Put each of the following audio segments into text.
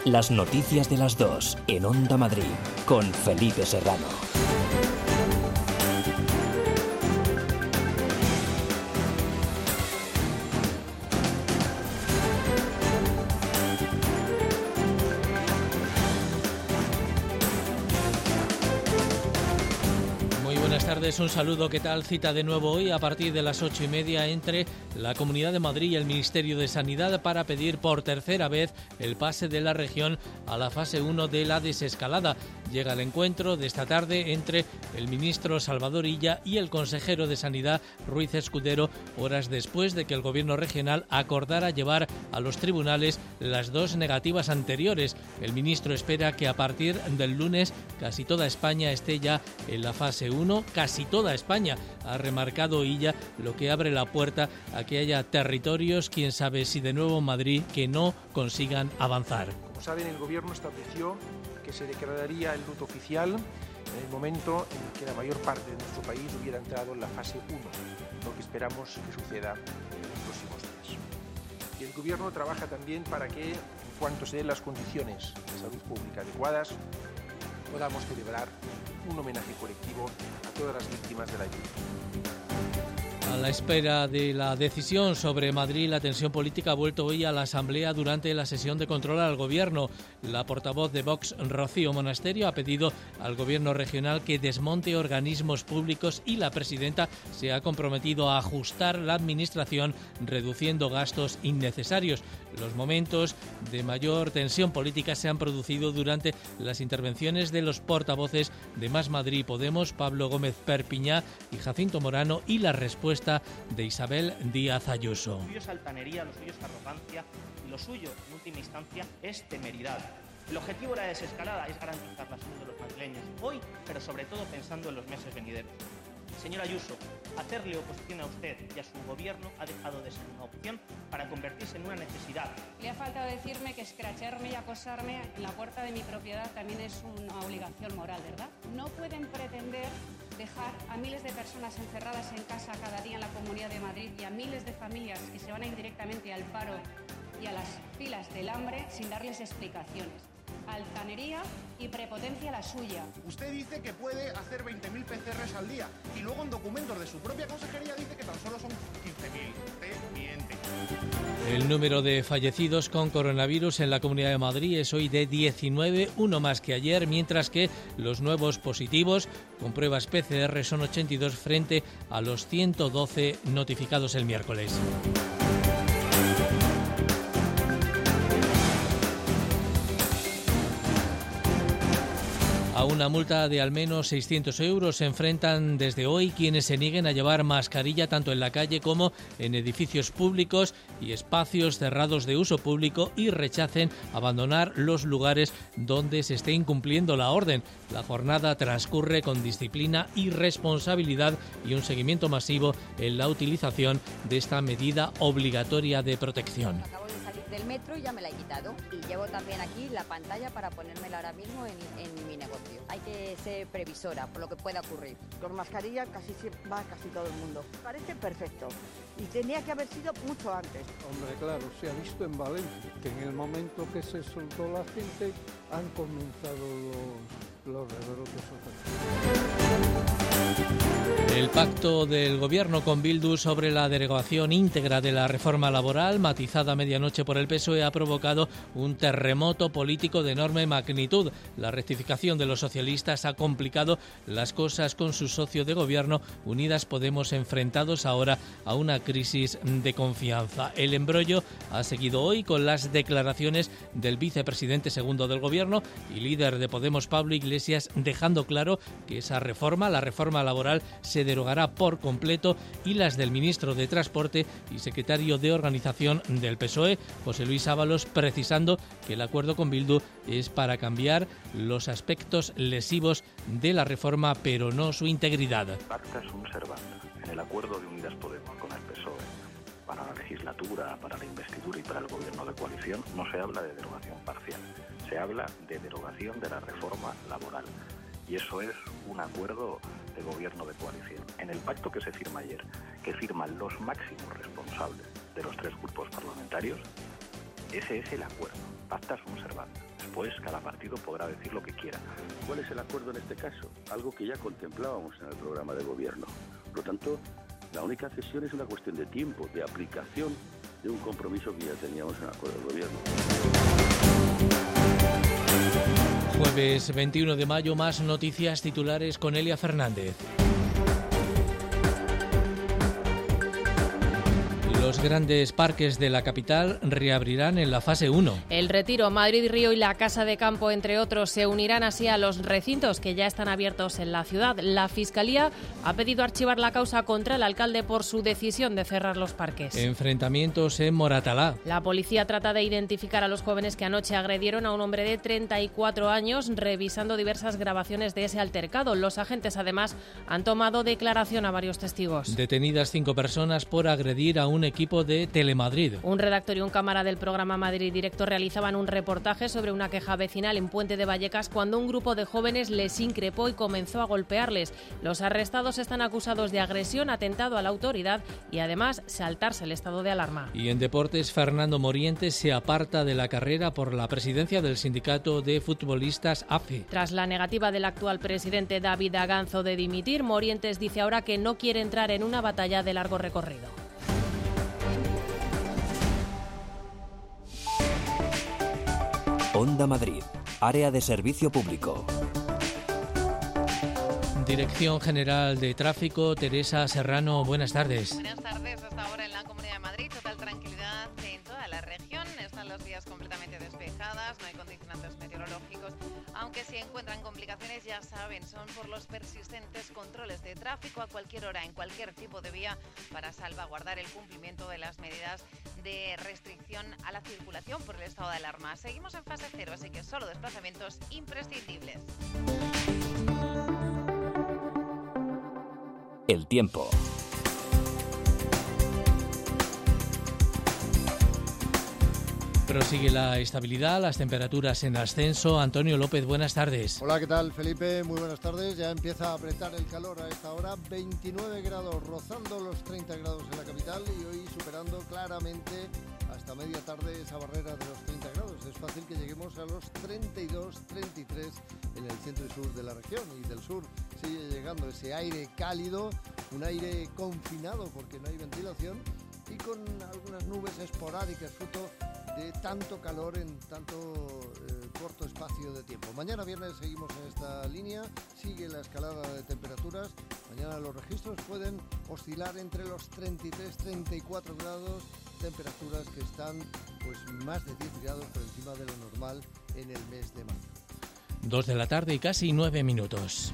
Las noticias de las 2 en Onda Madrid con Felipe Serrano. Buenas tardes, un saludo, ¿qué tal? Cita de nuevo hoy a partir de las 8:30 entre la Comunidad de Madrid y el Ministerio de Sanidad para pedir por tercera vez el pase de la región a la fase 1 de la desescalada. Llega el encuentro de esta tarde entre el ministro Salvador Illa y el consejero de Sanidad Ruiz Escudero, horas después de que el Gobierno regional acordara llevar a los tribunales las dos negativas anteriores. El ministro espera que a partir del lunes casi toda España esté ya en la fase 1, casi toda España, ha remarcado Illa, lo que abre la puerta a que haya territorios, quién sabe si de nuevo Madrid, que no consigan avanzar. Como saben, el Gobierno estableció que se declararía el luto oficial en el momento en que la mayor parte de nuestro país hubiera entrado en la fase 1, lo que esperamos que suceda en los próximos días. Y el Gobierno trabaja también para que, en cuanto se den las condiciones de salud pública adecuadas, podamos celebrar un homenaje colectivo a todas las víctimas de la lluvia. A la espera de la decisión sobre Madrid, la tensión política ha vuelto hoy a la Asamblea durante la sesión de control al Gobierno. La portavoz de Vox, Rocío Monasterio, ha pedido al Gobierno regional que desmonte organismos públicos y la presidenta se ha comprometido a ajustar la administración reduciendo gastos innecesarios. Los momentos de mayor tensión política se han producido durante las intervenciones de los portavoces de Más Madrid Podemos, Pablo Gómez Perpiñá y Jacinto Morano, y la respuesta de Isabel Díaz Ayuso. Lo suyo es altanería, lo suyo es arrogancia y lo suyo, en última instancia, es temeridad. El objetivo de la desescalada es garantizar la salud de los madrileños hoy, pero sobre todo pensando en los meses venideros. Señora Ayuso, hacerle oposición a usted y a su gobierno ha dejado de ser una opción para convertirse en una necesidad. Le ha faltado decirme que escracharme y acosarme en la puerta de mi propiedad también es una obligación moral, ¿verdad? No pueden pretender dejar a miles de personas encerradas en casa cada día en la Comunidad de Madrid y a miles de familias que se van a ir directamente al paro y a las filas del hambre sin darles explicaciones. Altanería y prepotencia la suya. Usted dice que puede hacer 20.000 PCRs al día y luego en documentos de su propia consejería dice que tan solo son 15.000. Usted miente. El número de fallecidos con coronavirus en la Comunidad de Madrid es hoy de 19, uno más que ayer, mientras que los nuevos positivos con pruebas PCR son 82 frente a los 112 notificados el miércoles. A una multa de al menos 600 euros se enfrentan desde hoy quienes se nieguen a llevar mascarilla tanto en la calle como en edificios públicos y espacios cerrados de uso público y rechacen abandonar los lugares donde se esté incumpliendo la orden. La jornada transcurre con disciplina y responsabilidad y un seguimiento masivo en la utilización de esta medida obligatoria de protección. Del metro y ya me la he quitado y llevo también aquí la pantalla para ponérmela ahora mismo en mi negocio. Hay que ser previsora por lo que pueda ocurrir. Con mascarilla va casi todo el mundo. Parece perfecto y tenía que haber sido mucho antes. Hombre, claro, se ha visto en Valencia que en el momento que se soltó la gente han comenzado los rebrotes otra vez. El pacto del Gobierno con Bildu sobre la derogación íntegra de la reforma laboral, matizada a medianoche por el PSOE, ha provocado un terremoto político de enorme magnitud. La rectificación de los socialistas ha complicado las cosas con su socio de gobierno, Unidas Podemos, enfrentados ahora a una crisis de confianza. El embrollo ha seguido hoy con las declaraciones del vicepresidente segundo del Gobierno y líder de Podemos, Pablo Iglesias, dejando claro que esa reforma, la reforma laboral, se derogará por completo, y las del ministro de Transporte y secretario de Organización del PSOE, José Luis Ábalos, precisando que el acuerdo con Bildu es para cambiar los aspectos lesivos de la reforma, pero no su integridad. Pacta sunt servanda. En el acuerdo de Unidas Podemos con el PSOE para la legislatura, para la investidura y para el gobierno de coalición no se habla de derogación parcial, se habla de derogación de la reforma laboral. Y eso es un acuerdo de gobierno de coalición. En el pacto que se firma ayer, que firman los máximos responsables de los tres grupos parlamentarios, ese es el acuerdo. Pacta sunt servanda. Es después cada partido podrá decir lo que quiera. ¿Cuál es el acuerdo en este caso? Algo que ya contemplábamos en el programa de gobierno. Por lo tanto, la única cesión es una cuestión de tiempo, de aplicación de un compromiso que ya teníamos en el acuerdo de gobierno. Jueves 21 de mayo, más noticias titulares con Elia Fernández. Los grandes parques de la capital reabrirán en la fase 1. El Retiro, Madrid Río y la Casa de Campo, entre otros, se unirán así a los recintos que ya están abiertos en la ciudad. La Fiscalía ha pedido archivar la causa contra el alcalde por su decisión de cerrar los parques. Enfrentamientos en Moratalá. La policía trata de identificar a los jóvenes que anoche agredieron a un hombre de 34 años, revisando diversas grabaciones de ese altercado. Los agentes, además, han tomado declaración a varios testigos. Detenidas 5 personas por agredir a un equipo de Telemadrid. Un redactor y un cámara del programa Madrid Directo realizaban un reportaje sobre una queja vecinal en Puente de Vallecas cuando un grupo de jóvenes les increpó y comenzó a golpearles. Los arrestados están acusados de agresión, atentado a la autoridad y además saltarse el estado de alarma. Y en deportes, Fernando Morientes se aparta de la carrera por la presidencia del sindicato de futbolistas AFE. Tras la negativa del actual presidente David Aganzo de dimitir, Morientes dice ahora que no quiere entrar en una batalla de largo recorrido. Onda Madrid, área de servicio público. Dirección General de Tráfico, Teresa Serrano, buenas tardes. Buenas tardes, hasta ahora en la Comunidad de Madrid, total tranquilidad en toda la región. Están las vías completamente despejadas, no hay condicionantes meteorológicos, aunque si encuentran complicaciones, ya saben, son por los persistentes controles de tráfico a cualquier hora, en cualquier tipo de vía, para salvaguardar el cumplimiento de las medidas de restricción a la circulación por el estado de alarma. Seguimos en fase 0, así que solo desplazamientos imprescindibles. El tiempo. Prosigue la estabilidad, las temperaturas en ascenso. Antonio López, buenas tardes. Hola, ¿qué tal, Felipe? Muy buenas tardes. Ya empieza a apretar el calor a esta hora. 29 grados, rozando los 30 grados en la capital y hoy superando claramente hasta media tarde esa barrera de los 30 grados. Es fácil que lleguemos a los 32, 33 en el centro y sur de la región. Y del sur sigue llegando ese aire cálido, un aire confinado porque no hay ventilación y con algunas nubes esporádicas, fruto de tanto calor en tanto corto espacio de tiempo. Mañana viernes seguimos en esta línea, sigue la escalada de temperaturas. Mañana los registros pueden oscilar entre los 33-34 grados, temperaturas que están pues más de 10 grados por encima de lo normal en el mes de mayo. 2 de la tarde y casi 9 minutos.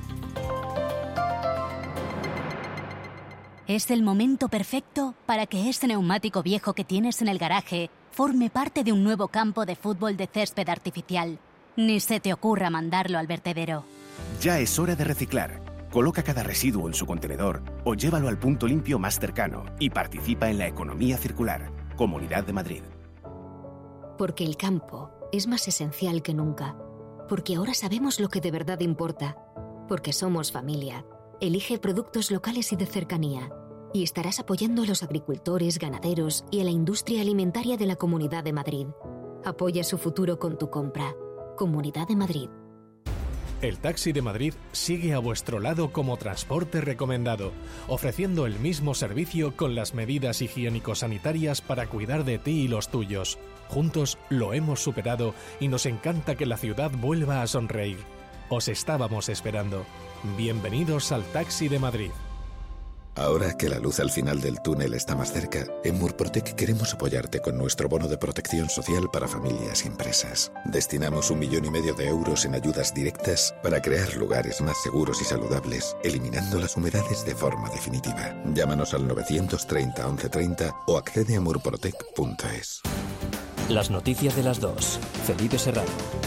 Es el momento perfecto para que este neumático viejo que tienes en el garaje forme parte de un nuevo campo de fútbol de césped artificial. Ni se te ocurra mandarlo al vertedero. Ya es hora de reciclar. Coloca cada residuo en su contenedor o llévalo al punto limpio más cercano y participa en la economía circular. Comunidad de Madrid. Porque el campo es más esencial que nunca. Porque ahora sabemos lo que de verdad importa. Porque somos familia. Elige productos locales y de cercanía. Y estarás apoyando a los agricultores, ganaderos y a la industria alimentaria de la Comunidad de Madrid. Apoya su futuro con tu compra. Comunidad de Madrid. El Taxi de Madrid sigue a vuestro lado como transporte recomendado, ofreciendo el mismo servicio con las medidas higiénico-sanitarias para cuidar de ti y los tuyos. Juntos lo hemos superado y nos encanta que la ciudad vuelva a sonreír. Os estábamos esperando. Bienvenidos al Taxi de Madrid. Ahora que la luz al final del túnel está más cerca, en Murprotec queremos apoyarte con nuestro bono de protección social para familias y empresas. Destinamos 1,5 millones de euros en ayudas directas para crear lugares más seguros y saludables, eliminando las humedades de forma definitiva. Llámanos al 930 1130 o accede a murprotec.es. Las noticias de las 2. Felipe Serrano.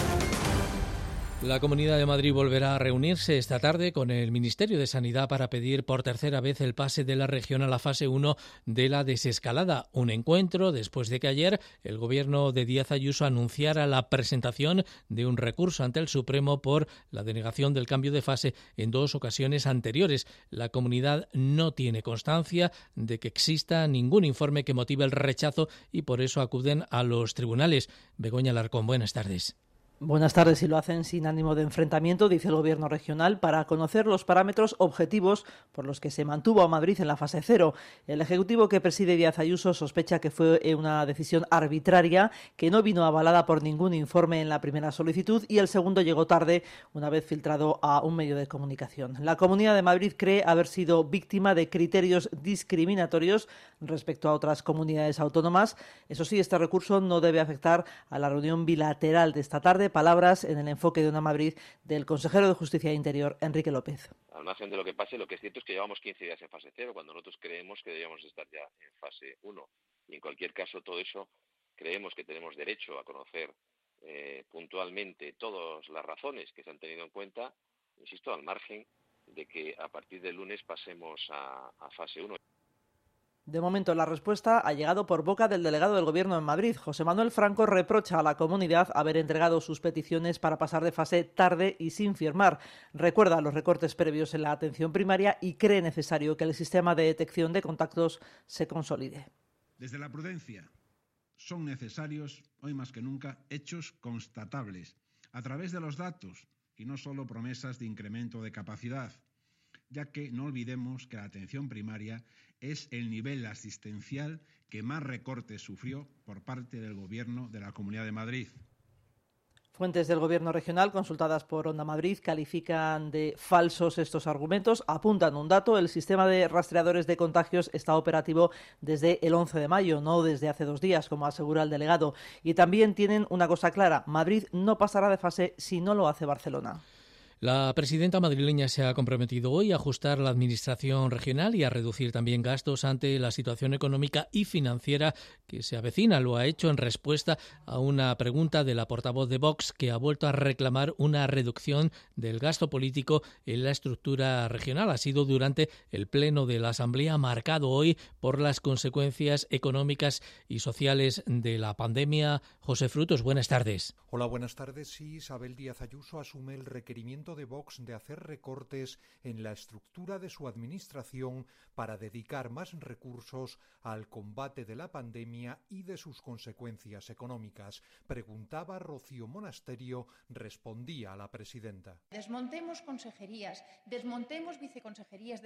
La Comunidad de Madrid volverá a reunirse esta tarde con el Ministerio de Sanidad para pedir por tercera vez el pase de la región a la fase 1 de la desescalada. Un encuentro después de que ayer el gobierno de Díaz Ayuso anunciara la presentación de un recurso ante el Supremo por la denegación del cambio de fase en 2 ocasiones anteriores. La comunidad no tiene constancia de que exista ningún informe que motive el rechazo y por eso acuden a los tribunales. Begoña Alarcón, buenas tardes. Buenas tardes. Y lo hacen sin ánimo de enfrentamiento, dice el Gobierno regional, para conocer los parámetros objetivos por los que se mantuvo a Madrid en la fase 0. El Ejecutivo que preside Díaz Ayuso sospecha que fue una decisión arbitraria, que no vino avalada por ningún informe en la primera solicitud y el segundo llegó tarde, una vez filtrado a un medio de comunicación. La Comunidad de Madrid cree haber sido víctima de criterios discriminatorios respecto a otras comunidades autónomas. Eso sí, este recurso no debe afectar a la reunión bilateral de esta tarde. Palabras en el enfoque de Onda Madrid del consejero de Justicia e Interior, Enrique López. Al margen de lo que pase, lo que es cierto es que llevamos 15 días en fase 0, cuando nosotros creemos que deberíamos estar ya en fase 1. Y en cualquier caso, todo eso creemos que tenemos derecho a conocer puntualmente todas las razones que se han tenido en cuenta, insisto, al margen de que a partir del lunes pasemos a fase 1. De momento, la respuesta ha llegado por boca del delegado del Gobierno en Madrid. José Manuel Franco reprocha a la comunidad haber entregado sus peticiones para pasar de fase tarde y sin firmar. Recuerda los recortes previos en la atención primaria y cree necesario que el sistema de detección de contactos se consolide. Desde la prudencia, son necesarios, hoy más que nunca, hechos constatables, a través de los datos y no solo promesas de incremento de capacidad, ya que no olvidemos que la atención primaria es el nivel asistencial que más recortes sufrió por parte del Gobierno de la Comunidad de Madrid. Fuentes del Gobierno regional consultadas por Onda Madrid califican de falsos estos argumentos. Apuntan un dato: el sistema de rastreadores de contagios está operativo desde el 11 de mayo, no desde hace 2 días, como asegura el delegado. Y también tienen una cosa clara: Madrid no pasará de fase si no lo hace Barcelona. La presidenta madrileña se ha comprometido hoy a ajustar la administración regional y a reducir también gastos ante la situación económica y financiera que se avecina. Lo ha hecho en respuesta a una pregunta de la portavoz de Vox, que ha vuelto a reclamar una reducción del gasto político en la estructura regional. Ha sido durante el pleno de la Asamblea, marcado hoy por las consecuencias económicas y sociales de la pandemia. José Frutos, buenas tardes. Hola, buenas tardes. Sí, Isabel Díaz Ayuso asume el requerimiento de Vox de hacer recortes en la estructura de su administración para dedicar más recursos al combate de la pandemia y de sus consecuencias económicas. Preguntaba Rocío Monasterio, respondía a la presidenta. Desmontemos consejerías, desmontemos viceconsejerías,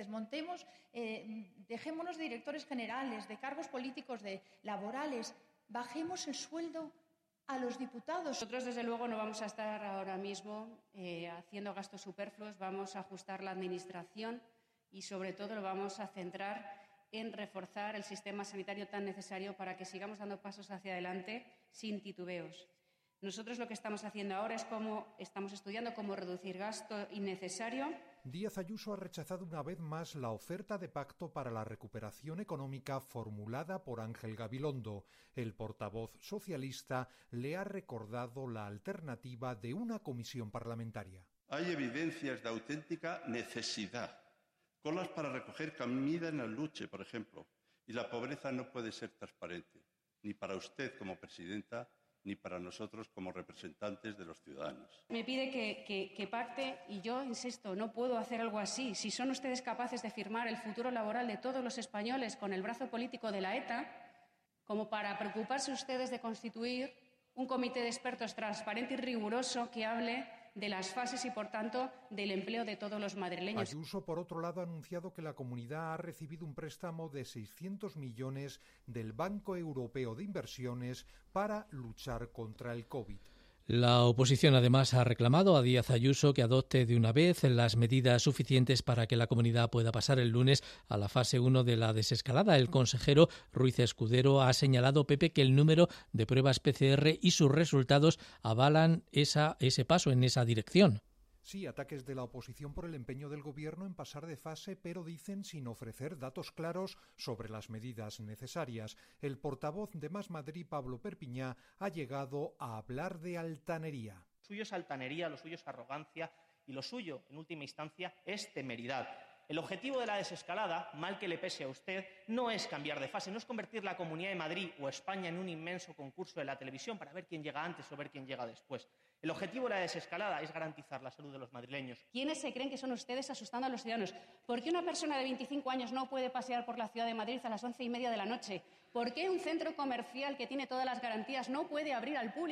dejémonos de directores generales, de cargos políticos, de laborales, bajemos el sueldo a los diputados. Nosotros, desde luego, no vamos a estar ahora mismo haciendo gastos superfluos. Vamos a ajustar la administración y, sobre todo, lo vamos a centrar en reforzar el sistema sanitario tan necesario para que sigamos dando pasos hacia adelante sin titubeos. Nosotros lo que estamos haciendo ahora es estamos estudiando cómo reducir gasto innecesario. Díaz Ayuso ha rechazado una vez más la oferta de pacto para la recuperación económica formulada por Ángel Gabilondo. El portavoz socialista le ha recordado la alternativa de una comisión parlamentaria. Hay evidencias de auténtica necesidad. Colas para recoger comida en el Luche, por ejemplo. Y la pobreza no puede ser transparente, ni para usted como presidenta, ni para nosotros como representantes de los ciudadanos. Me pide que pacte y yo insisto, no puedo hacer algo así. Si son ustedes capaces de firmar el futuro laboral de todos los españoles con el brazo político de la ETA, como para preocuparse ustedes de constituir un comité de expertos transparente y riguroso que hable de las fases y, por tanto, del empleo de todos los madrileños. Ayuso, por otro lado, ha anunciado que la comunidad ha recibido un préstamo de 600 millones del Banco Europeo de Inversiones para luchar contra el COVID. La oposición, además, ha reclamado a Díaz Ayuso que adopte de una vez las medidas suficientes para que la comunidad pueda pasar el lunes a la fase 1 de la desescalada. El consejero Ruiz Escudero ha señalado, Pepe, que el número de pruebas PCR y sus resultados avalan ese paso en esa dirección. Sí, ataques de la oposición por el empeño del Gobierno en pasar de fase, pero dicen sin ofrecer datos claros sobre las medidas necesarias. El portavoz de Más Madrid, Pablo Perpiñá, ha llegado a hablar de altanería. Lo suyo es altanería, lo suyo es arrogancia y lo suyo, en última instancia, es temeridad. El objetivo de la desescalada, mal que le pese a usted, no es cambiar de fase, no es convertir la Comunidad de Madrid o España en un inmenso concurso de la televisión para ver quién llega antes o ver quién llega después. El objetivo de la desescalada es garantizar la salud de los madrileños. ¿Quiénes se creen que son ustedes asustando a los ciudadanos? ¿Por qué una persona de 25 años no puede pasear por la ciudad de Madrid a las 11:30 de la noche? ¿Por qué un centro comercial que tiene todas las garantías no puede abrir al público?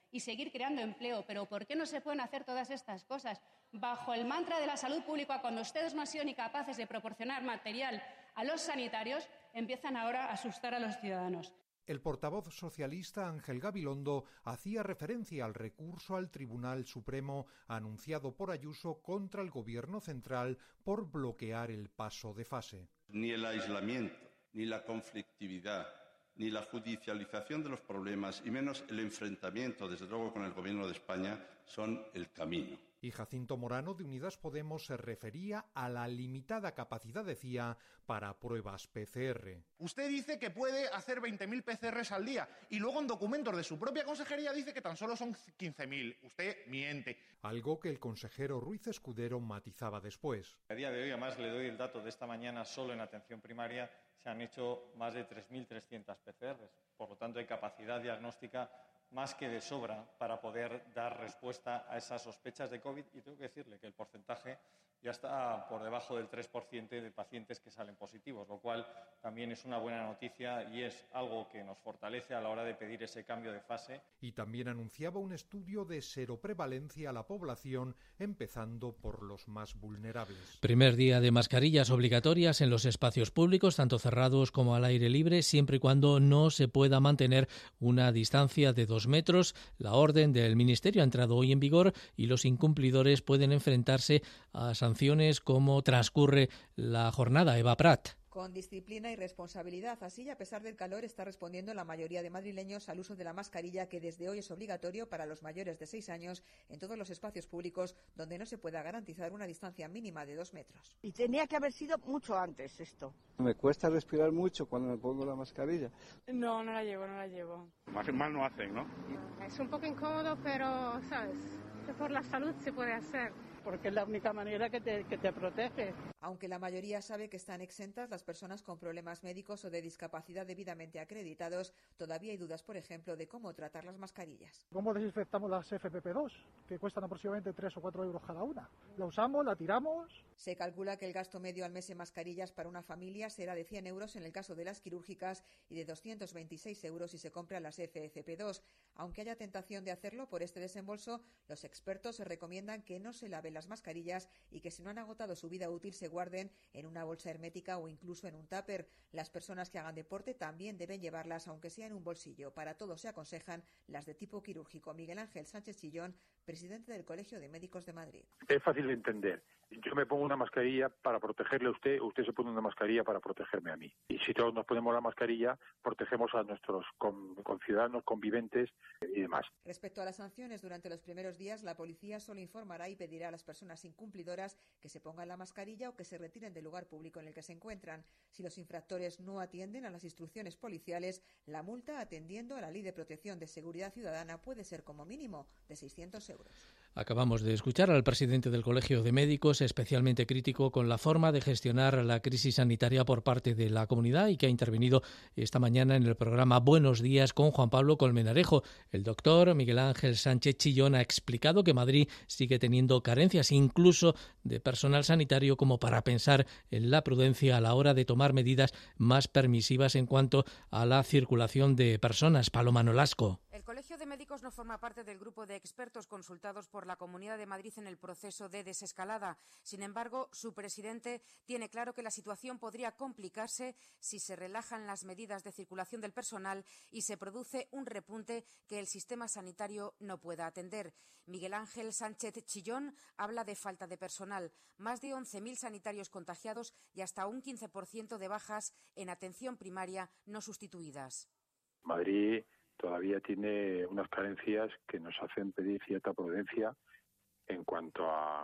y seguir creando empleo. Pero ¿por qué no se pueden hacer todas estas cosas bajo el mantra de la salud pública cuando ustedes no han sido ni capaces de proporcionar material a los sanitarios? Empiezan ahora a asustar a los ciudadanos. El portavoz socialista Ángel Gabilondo hacía referencia al recurso al Tribunal Supremo anunciado por Ayuso contra el Gobierno central por bloquear el paso de fase. Ni el aislamiento, ni la conflictividad, ni la judicialización de los problemas, y menos el enfrentamiento, desde luego, con el Gobierno de España, son el camino. Y Jacinto Morano, de Unidas Podemos, se refería a la limitada capacidad, decía, para pruebas PCR. Usted dice que puede hacer 20.000 PCRs al día y luego en documentos de su propia consejería dice que tan solo son 15.000. Usted miente. Algo que el consejero Ruiz Escudero matizaba después. A día de hoy, además, le doy el dato de esta mañana, solo en atención primaria se han hecho más de 3.300 PCRs. Por lo tanto, hay capacidad diagnóstica más que de sobra para poder dar respuesta a esas sospechas de COVID, y tengo que decirle que el porcentaje ya está por debajo del 3% de pacientes que salen positivos, lo cual también es una buena noticia y es algo que nos fortalece a la hora de pedir ese cambio de fase. Y también anunciaba un estudio de seroprevalencia a la población, empezando por los más vulnerables. Primer día de mascarillas obligatorias en los espacios públicos, tanto cerrados como al aire libre, siempre y cuando no se pueda mantener una distancia de 2 metros. La orden del Ministerio ha entrado hoy en vigor y los incumplidores pueden enfrentarse a sanciones como transcurre la jornada. Eva Prat. Con disciplina y responsabilidad. Así, a pesar del calor, está respondiendo la mayoría de madrileños al uso de la mascarilla, que desde hoy es obligatorio para los mayores de 6 años en todos los espacios públicos donde no se pueda garantizar una distancia mínima de 2 metros. Y tenía que haber sido mucho antes esto. Me cuesta respirar mucho cuando me pongo la mascarilla. No la llevo. Más mal no hacen, ¿no? Es un poco incómodo, pero, ¿sabes? Que por la salud se puede hacer. Porque es la única manera que te protege. Aunque la mayoría sabe que están exentas las personas con problemas médicos o de discapacidad debidamente acreditados, todavía hay dudas, por ejemplo, de cómo tratar las mascarillas. ¿Cómo desinfectamos las FFP2, que cuestan aproximadamente 3 o 4 euros cada una? ¿La usamos, la tiramos? Se calcula que el gasto medio al mes en mascarillas para una familia será de 100 euros en el caso de las quirúrgicas y de 226 euros si se compran las FFP2. Aunque haya tentación de hacerlo por este desembolso, los expertos recomiendan que no se laven las mascarillas y que si no han agotado su vida útil se guarden en una bolsa hermética o incluso en un tupper. Las personas que hagan deporte también deben llevarlas, aunque sea en un bolsillo. Para todos se aconsejan las de tipo quirúrgico. Miguel Ángel Sánchez Chillón, presidente del Colegio de Médicos de Madrid. Es fácil de entender. Yo me pongo una mascarilla para protegerle a usted, usted se pone una mascarilla para protegerme a mí. Y si todos nos ponemos la mascarilla, protegemos a nuestros conciudadanos, conviventes y demás. Respecto a las sanciones, durante los primeros días la policía solo informará y pedirá a las personas incumplidoras que se pongan la mascarilla o que se retiren del lugar público en el que se encuentran. Si los infractores no atienden a las instrucciones policiales, la multa, atendiendo a la Ley de Protección de Seguridad Ciudadana, puede ser como mínimo de 600 euros. Acabamos de escuchar al presidente del Colegio de Médicos, especialmente crítico con la forma de gestionar la crisis sanitaria por parte de la comunidad y que ha intervenido esta mañana en el programa Buenos Días con Juan Pablo Colmenarejo. El doctor Miguel Ángel Sánchez Chillón ha explicado que Madrid sigue teniendo carencias incluso de personal sanitario como para pensar en la prudencia a la hora de tomar medidas más permisivas en cuanto a la circulación de personas. Paloma Nolasco. El Colegio de Médicos no forma parte del grupo de expertos consultados por la Comunidad de Madrid en el proceso de desescalada. Sin embargo, su presidente tiene claro que la situación podría complicarse si se relajan las medidas de circulación del personal y se produce un repunte que el sistema sanitario no pueda atender. Miguel Ángel Sánchez Chillón habla de falta de personal, más de 11.000 sanitarios contagiados y hasta un 15% de bajas en atención primaria no sustituidas. Madrid todavía tiene unas carencias que nos hacen pedir cierta prudencia en cuanto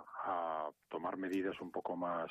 a tomar medidas un poco más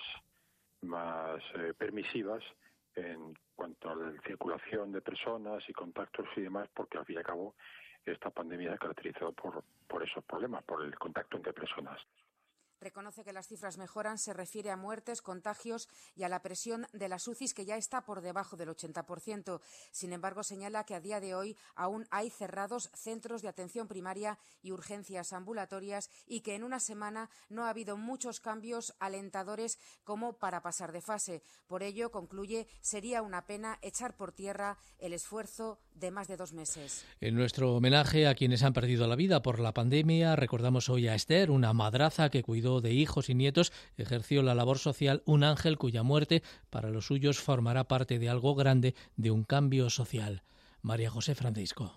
permisivas en cuanto a la circulación de personas y contactos y demás, porque al fin y al cabo esta pandemia se ha caracterizado por esos problemas, por el contacto entre personas. Reconoce que las cifras mejoran, se refiere a muertes, contagios y a la presión de las UCIs, que ya está por debajo del 80%. Sin embargo, señala que a día de hoy aún hay cerrados centros de atención primaria y urgencias ambulatorias y que en una semana no ha habido muchos cambios alentadores como para pasar de fase. Por ello, concluye, sería una pena echar por tierra el esfuerzo de más de 2 meses. En nuestro homenaje a quienes han perdido la vida por la pandemia, recordamos hoy a Esther, una madraza que cuidó de hijos y nietos, ejerció la labor social, un ángel cuya muerte para los suyos formará parte de algo grande, de un cambio social. María José Francisco.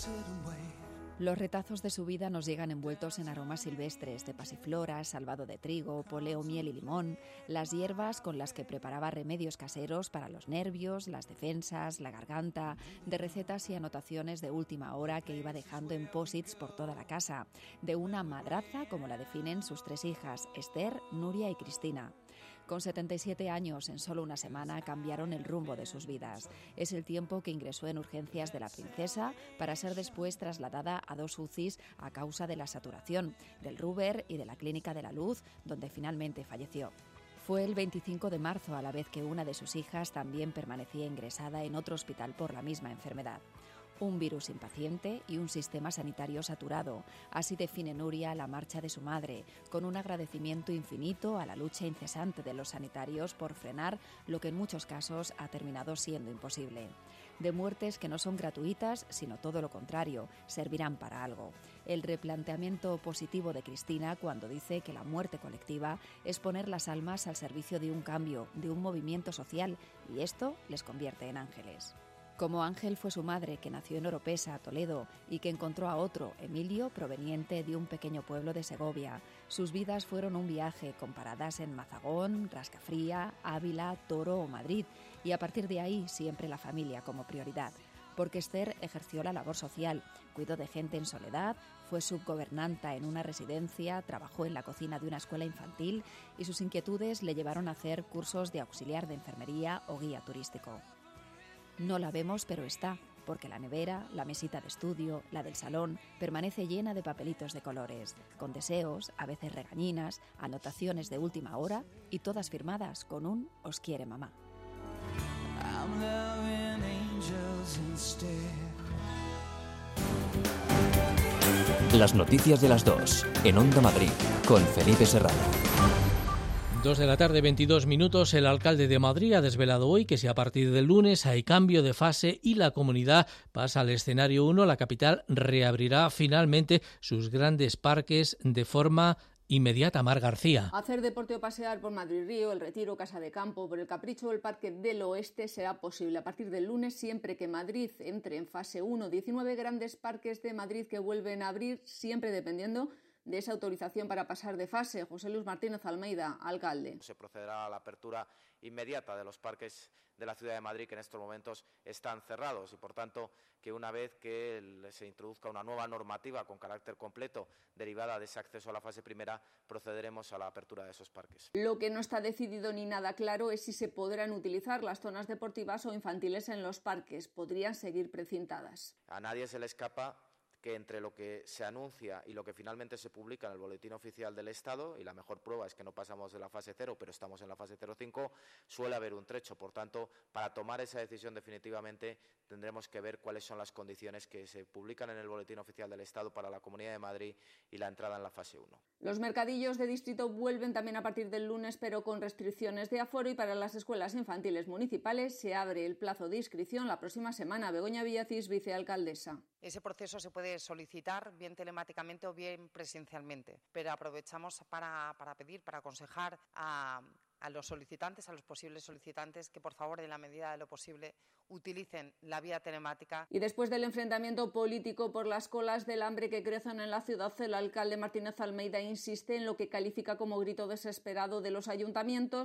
Los retazos de su vida nos llegan envueltos en aromas silvestres de pasiflora, salvado de trigo, poleo, miel y limón, las hierbas con las que preparaba remedios caseros para los nervios, las defensas, la garganta, de recetas y anotaciones de última hora que iba dejando en posits por toda la casa, de una madraza como la definen sus 3 hijas, Esther, Nuria y Cristina. Con 77 años, en solo una semana, cambiaron el rumbo de sus vidas. Es el tiempo que ingresó en urgencias de la Princesa para ser después trasladada a 2 UCIs a causa de la saturación, del Ruber y de la Clínica de la Luz, donde finalmente falleció. Fue el 25 de marzo, a la vez que una de sus hijas también permanecía ingresada en otro hospital por la misma enfermedad. Un virus impaciente y un sistema sanitario saturado. Así define Nuria la marcha de su madre, con un agradecimiento infinito a la lucha incesante de los sanitarios por frenar lo que en muchos casos ha terminado siendo imposible. De muertes que no son gratuitas, sino todo lo contrario, servirán para algo. El replanteamiento positivo de Cristina cuando dice que la muerte colectiva es poner las almas al servicio de un cambio, de un movimiento social, y esto les convierte en ángeles. Como ángel fue su madre, que nació en Oropesa, Toledo, y que encontró a otro, Emilio, proveniente de un pequeño pueblo de Segovia. Sus vidas fueron un viaje, con paradas en Mazagón, Rascafría, Ávila, Toro o Madrid, y a partir de ahí siempre la familia como prioridad. Porque Esther ejerció la labor social, cuidó de gente en soledad, fue subgobernanta en una residencia, trabajó en la cocina de una escuela infantil y sus inquietudes le llevaron a hacer cursos de auxiliar de enfermería o guía turístico. No la vemos, pero está, porque la nevera, la mesita de estudio, la del salón, permanece llena de papelitos de colores, con deseos, a veces regañinas, anotaciones de última hora y todas firmadas con un "Os quiere mamá". Las noticias de las 2 en Onda Madrid con Felipe Serrano. 2 de la tarde, 22 minutos. El alcalde de Madrid ha desvelado hoy que si a partir del lunes hay cambio de fase y la comunidad pasa al escenario 1, la capital reabrirá finalmente sus grandes parques de forma inmediata. Mar García. Hacer deporte o pasear por Madrid Río, El Retiro, Casa de Campo, por el Capricho o el Parque del Oeste será posible a partir del lunes, siempre que Madrid entre en fase 1. 19 grandes parques de Madrid que vuelven a abrir, siempre dependiendo de esa autorización para pasar de fase. José Luis Martínez Almeida, alcalde. Se procederá a la apertura inmediata de los parques de la Ciudad de Madrid que en estos momentos están cerrados y, por tanto, que una vez que se introduzca una nueva normativa con carácter completo derivada de ese acceso a la fase primera, procederemos a la apertura de esos parques. Lo que no está decidido ni nada claro es si se podrán utilizar las zonas deportivas o infantiles en los parques. Podrían seguir precintadas. A nadie se le escapa que entre lo que se anuncia y lo que finalmente se publica en el Boletín Oficial del Estado, y la mejor prueba es que no pasamos de la fase 0, pero estamos en la fase 0,5, suele haber un trecho. Por tanto, para tomar esa decisión definitivamente tendremos que ver cuáles son las condiciones que se publican en el Boletín Oficial del Estado para la Comunidad de Madrid y la entrada en la fase 1. Los mercadillos de distrito vuelven también a partir del lunes, pero con restricciones de aforo, y para las escuelas infantiles municipales se abre el plazo de inscripción la próxima semana. Begoña Villacís, vicealcaldesa. Ese proceso se puede solicitar bien telemáticamente o bien presencialmente, pero aprovechamos para pedir, para aconsejar a los solicitantes, a los posibles solicitantes, que por favor, en la medida de lo posible, utilicen la vía telemática. Y después del enfrentamiento político por las colas del hambre que crecen en la ciudad, el alcalde Martínez Almeida insiste en lo que califica como grito desesperado de los ayuntamientos.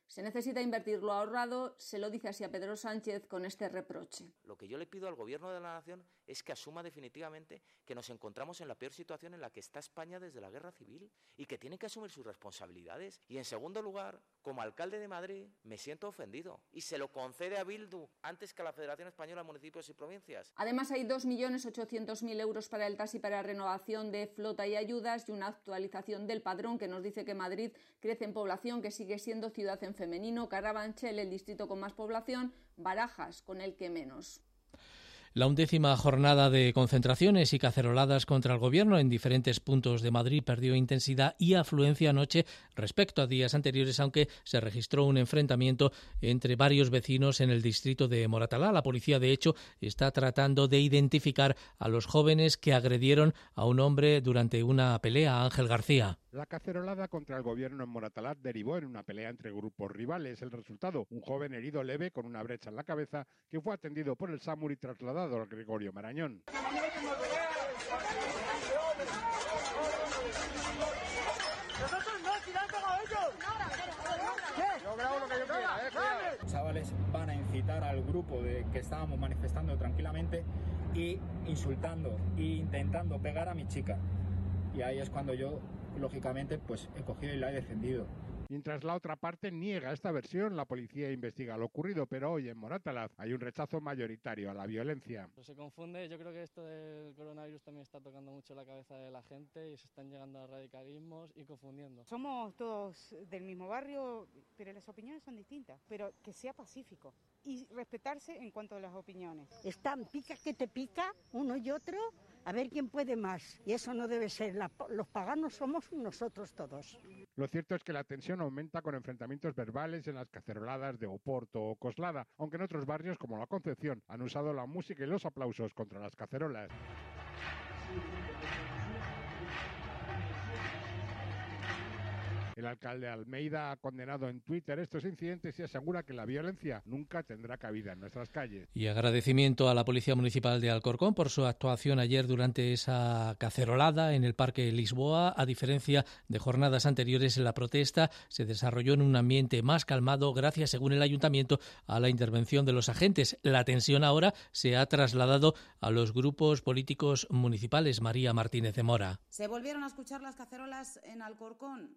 Se necesita invertir lo ahorrado, se lo dice así a Pedro Sánchez con este reproche. Lo que yo le pido al Gobierno de la Nación es que asuma definitivamente que nos encontramos en la peor situación en la que está España desde la Guerra Civil y que tiene que asumir sus responsabilidades. Y en segundo lugar, como alcalde de Madrid, me siento ofendido y se lo concede a Bildu antes que a la Federación Española de Municipios y Provincias. Además hay 2.800.000 euros para el taxi para renovación de flota y ayudas y una actualización del padrón que nos dice que Madrid crece en población, que sigue siendo ciudad en femenino, Carabanchel el distrito con más población, Barajas con el que menos. La 11ª jornada de concentraciones y caceroladas contra el Gobierno en diferentes puntos de Madrid perdió intensidad y afluencia anoche respecto a días anteriores, aunque se registró un enfrentamiento entre varios vecinos en el distrito de Moratalá. La policía, de hecho, está tratando de identificar a los jóvenes que agredieron a un hombre durante una pelea. Ángel García. La cacerolada contra el Gobierno en Moratalá derivó en una pelea entre grupos rivales. El resultado, un joven herido leve con una brecha en la cabeza que fue atendido por el SAMUR y trasladado al Gregorio Marañón. Los chavales van a incitar al grupo que estábamos manifestando tranquilamente y insultando e intentando pegar a mi chica. Y ahí es cuando yo, lógicamente, pues he cogido y la he defendido. Mientras la otra parte niega esta versión, la policía investiga lo ocurrido, pero hoy en Moratalá hay un rechazo mayoritario a la violencia. Se confunde, yo creo que esto del coronavirus también está tocando mucho la cabeza de la gente y se están llegando a radicalismos y confundiendo. Somos todos del mismo barrio, pero las opiniones son distintas, pero que sea pacífico y respetarse en cuanto a las opiniones. Están pica que te pica uno y otro, a ver quién puede más, y eso no debe ser, los paganos somos nosotros todos. Lo cierto es que la tensión aumenta con enfrentamientos verbales en las caceroladas de Oporto o Coslada, aunque en otros barrios como La Concepción han usado la música y los aplausos contra las cacerolas. El alcalde Almeida ha condenado en Twitter estos incidentes y asegura que la violencia nunca tendrá cabida en nuestras calles. Y agradecimiento a la Policía Municipal de Alcorcón por su actuación ayer durante esa cacerolada en el Parque Lisboa. A diferencia de jornadas anteriores, la protesta se desarrolló en un ambiente más calmado gracias, según el Ayuntamiento, a la intervención de los agentes. La tensión ahora se ha trasladado a los grupos políticos municipales. María Martínez de Mora. Se volvieron a escuchar las cacerolas en Alcorcón.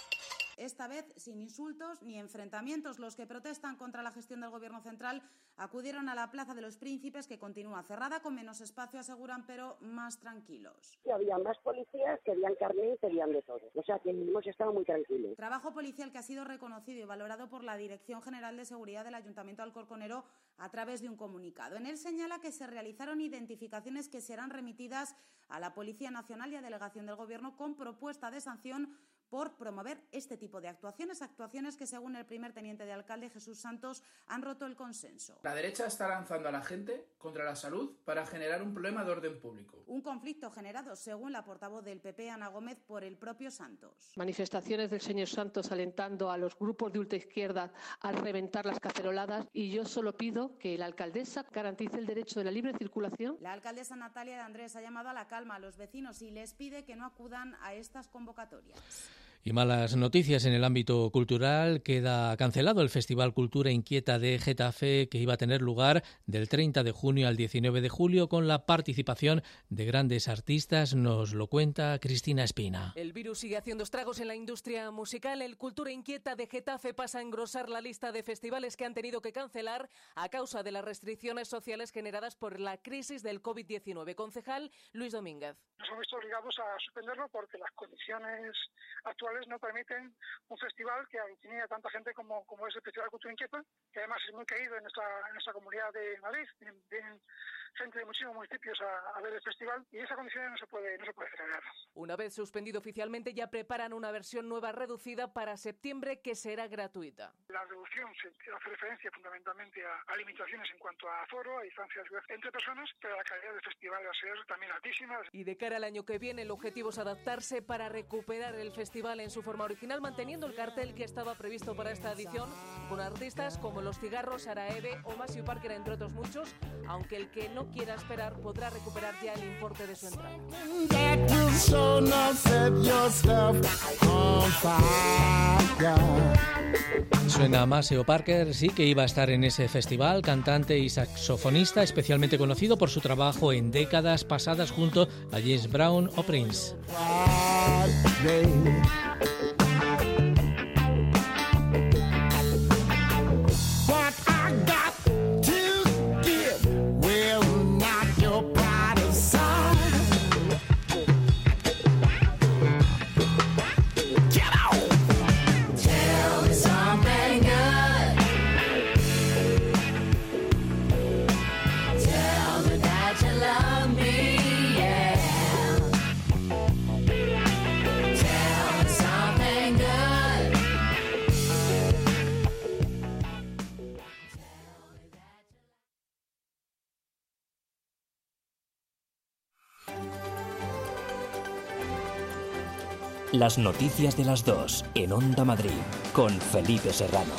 Esta vez sin insultos ni enfrentamientos. Los que protestan contra la gestión del Gobierno central acudieron a la Plaza de los Príncipes, que continúa cerrada, con menos espacio, aseguran, pero más tranquilos. Había más policías, querían carnet y querían de todo. O sea que hemos estado muy tranquilos. Trabajo policial que ha sido reconocido y valorado por la Dirección General de Seguridad del Ayuntamiento alcorconero a través de un comunicado. En él señala que se realizaron identificaciones que serán remitidas a la Policía Nacional y a Delegación del Gobierno con propuesta de sanción por promover este tipo de actuaciones que, según el primer teniente de alcalde Jesús Santos, han roto el consenso. La derecha está lanzando a la gente contra la salud para generar un problema de orden público. Un conflicto generado, según la portavoz del PP, Ana Gómez, por el propio Santos. Manifestaciones del señor Santos alentando a los grupos de ultraizquierda a reventar las caceroladas, y yo solo pido que la alcaldesa garantice el derecho de la libre circulación. La alcaldesa Natalia de Andrés ha llamado a la calma a los vecinos y les pide que no acudan a estas convocatorias. Y malas noticias en el ámbito cultural. Queda cancelado el Festival Cultura Inquieta de Getafe, que iba a tener lugar del 30 de junio al 19 de julio con la participación de grandes artistas. Nos lo cuenta Cristina Espina. El virus sigue haciendo estragos en la industria musical. El Cultura Inquieta de Getafe pasa a engrosar la lista de festivales que han tenido que cancelar a causa de las restricciones sociales generadas por la crisis del COVID-19. Concejal Luis Domínguez. Nos hemos visto obligados a suspenderlo porque las condiciones actuales no permiten un festival que aglutinía a tanta gente como es el Festival Cultura Inquieta, que además es muy querido en nuestra comunidad de Madrid. Vienen gente de muchísimos municipios a ver el festival y esas condiciones no se puede celebrar. Una vez suspendido oficialmente, ya preparan una versión nueva reducida para septiembre que será gratuita. La reducción se hace referencia fundamentalmente a limitaciones en cuanto a aforo, a distancias entre personas, pero la calidad del festival va a ser también altísima. Y de cara al año que viene, el objetivo es adaptarse para recuperar el festival en su forma original, manteniendo el cartel que estaba previsto para esta edición, con artistas como Los Cigarros, Sara Eve o Masiu Parker, entre otros muchos, aunque el que no quiera esperar podrá recuperar ya el importe de su entrada. Suena Maceo Parker, sí que iba a estar en ese festival, cantante y saxofonista, especialmente conocido por su trabajo en décadas pasadas junto a James Brown o Prince. Las noticias de las 2 en Onda Madrid con Felipe Serrano.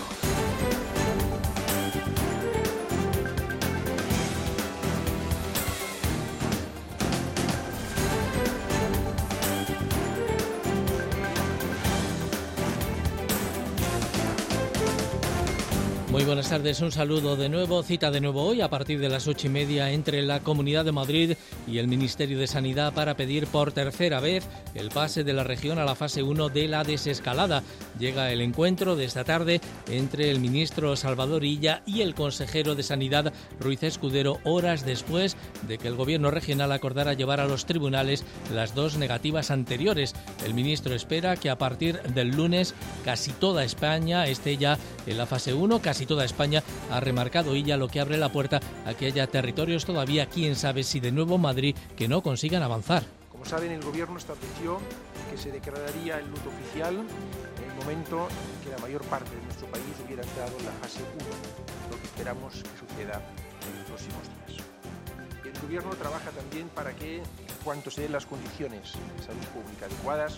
Muy buenas tardes, un saludo de nuevo. Cita de nuevo hoy a partir de las 8:30 entre la Comunidad de Madrid y el Ministerio de Sanidad para pedir por tercera vez el pase de la región a la fase 1 de la desescalada. Llega el encuentro de esta tarde entre el ministro Salvador Illa y el consejero de Sanidad Ruiz Escudero, horas después de que el Gobierno regional acordara llevar a los tribunales las dos negativas anteriores. El ministro espera que a partir del lunes casi toda España esté ya en la fase 1, casi toda España, ha remarcado Illa, lo que abre la puerta a que haya territorios todavía, quién sabe si de nuevo Madrid, que no consigan avanzar. Como saben, el Gobierno estableció que se declararía el luto oficial en el momento en que la mayor parte de nuestro país hubiera entrado en la fase 1, lo que esperamos que suceda en los próximos días. Y el Gobierno trabaja también para que, en cuanto se den las condiciones de salud pública adecuadas,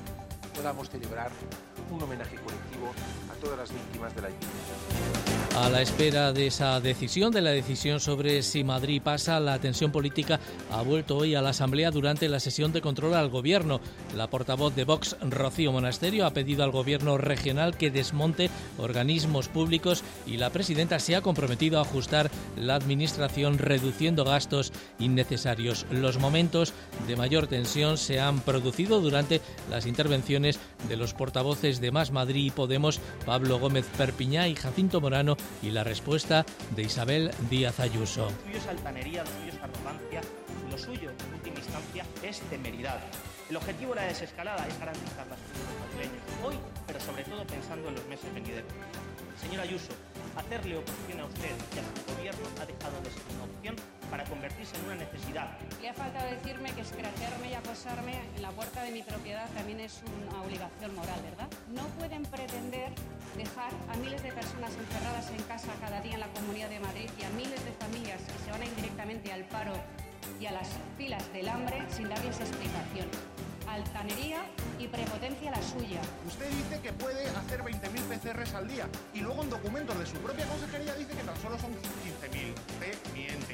podamos celebrar un homenaje colectivo a todas las víctimas de la epidemia. A la espera de esa decisión, de la decisión sobre si Madrid pasa, la tensión política ha vuelto hoy a la Asamblea durante la sesión de control al Gobierno. La portavoz de Vox, Rocío Monasterio, ha pedido al Gobierno regional que desmonte organismos públicos y la presidenta se ha comprometido a ajustar la administración reduciendo gastos innecesarios. Los momentos de mayor tensión se han producido durante las intervenciones de los portavoces de Más Madrid y Podemos, Pablo Gómez Perpiñá y Jacinto Morano, y la respuesta de Isabel Díaz Ayuso. Lo suyo es altanería, lo suyo es arrogancia, lo suyo, en última instancia, es temeridad. El objetivo de la desescalada es garantizar la salud de los madrileños hoy, pero sobre todo pensando en los meses venideros. Señora Ayuso, hacerle oposición a usted y a su gobierno ha dejado de ser una opción para convertirse en una necesidad. Le ha faltado decirme que escrachearme y acosarme en la puerta de mi propiedad también es una obligación moral, ¿verdad? No pueden pretender dejar a miles de personas encerradas en casa cada día en la Comunidad de Madrid y a miles de familias que se van a ir directamente al paro y a las filas del hambre sin darles explicaciones. Altanería y prepotencia la suya. Usted dice que puede hacer 20.000 PCRs al día y luego en documentos de su propia consejería dice que tan solo son 15.000. Usted miente.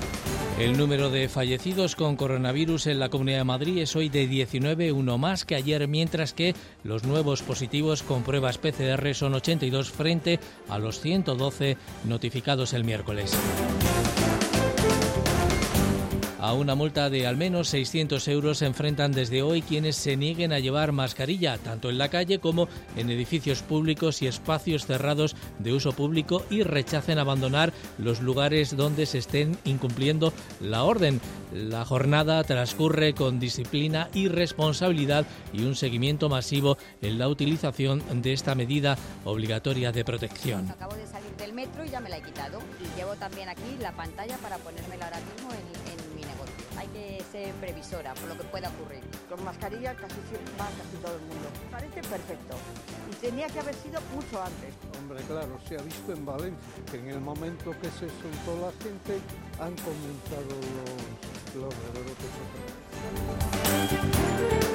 El número de fallecidos con coronavirus en la Comunidad de Madrid es hoy de 19, uno más que ayer, mientras que los nuevos positivos con pruebas PCR son 82 frente a los 112 notificados el miércoles. A una multa de al menos 600 euros se enfrentan desde hoy quienes se nieguen a llevar mascarilla, tanto en la calle como en edificios públicos y espacios cerrados de uso público, y rechacen abandonar los lugares donde se estén incumpliendo la orden. La jornada transcurre con disciplina y responsabilidad y un seguimiento masivo en la utilización de esta medida obligatoria de protección. Acabo de salir del metro y ya me la he quitado, y llevo también aquí la pantalla para ponérmela ahora mismo en mi negocio. Hay que ser previsora por lo que pueda ocurrir. Con mascarilla casi todo el mundo. Parece perfecto. Y tenía que haber sido mucho antes. Hombre, claro, se ha visto en Valencia que en el momento que se soltó la gente han comenzado los rebrotes otra vez.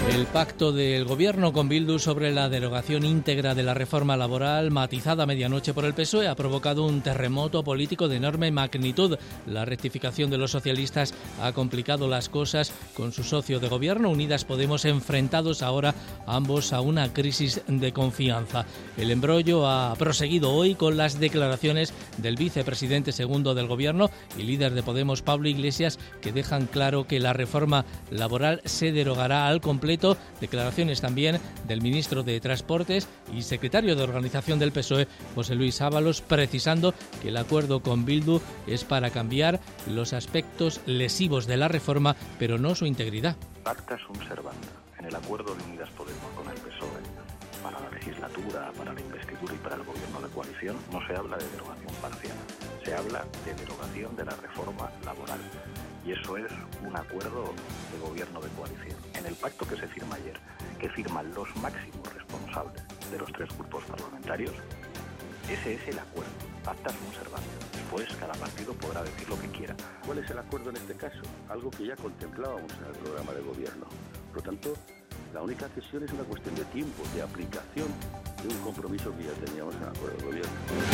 El pacto del Gobierno con Bildu sobre la derogación íntegra de la reforma laboral, matizada a medianoche por el PSOE, ha provocado un terremoto político de enorme magnitud. La rectificación de los socialistas ha complicado las cosas con su socio de gobierno, Unidas Podemos, enfrentados ahora ambos a una crisis de confianza. El embrollo ha proseguido hoy con las declaraciones del vicepresidente segundo del Gobierno y líder de Podemos, Pablo Iglesias, que dejan claro que la reforma laboral se derogará al completo. Declaraciones también del ministro de Transportes y secretario de Organización del PSOE, José Luis Ábalos, precisando que el acuerdo con Bildu es para cambiar los aspectos lesivos de la reforma, pero no su integridad. Pacta sunt servanda. En el acuerdo de Unidas Podemos con el PSOE para la legislatura, para la investidura y para el gobierno de coalición no se habla de derogación parcial, se habla de derogación de la reforma laboral. Y eso es un acuerdo de gobierno de coalición. En el pacto que se firma ayer, que firman los máximos responsables de los tres grupos parlamentarios, ese es el acuerdo. Pacta sunt servanda. Después cada partido podrá decir lo que quiera. ¿Cuál es el acuerdo en este caso? Algo que ya contemplábamos en el programa de gobierno. Por lo tanto, la única cesión es una cuestión de tiempo, de aplicación de un compromiso que ya teníamos en el acuerdo de gobierno.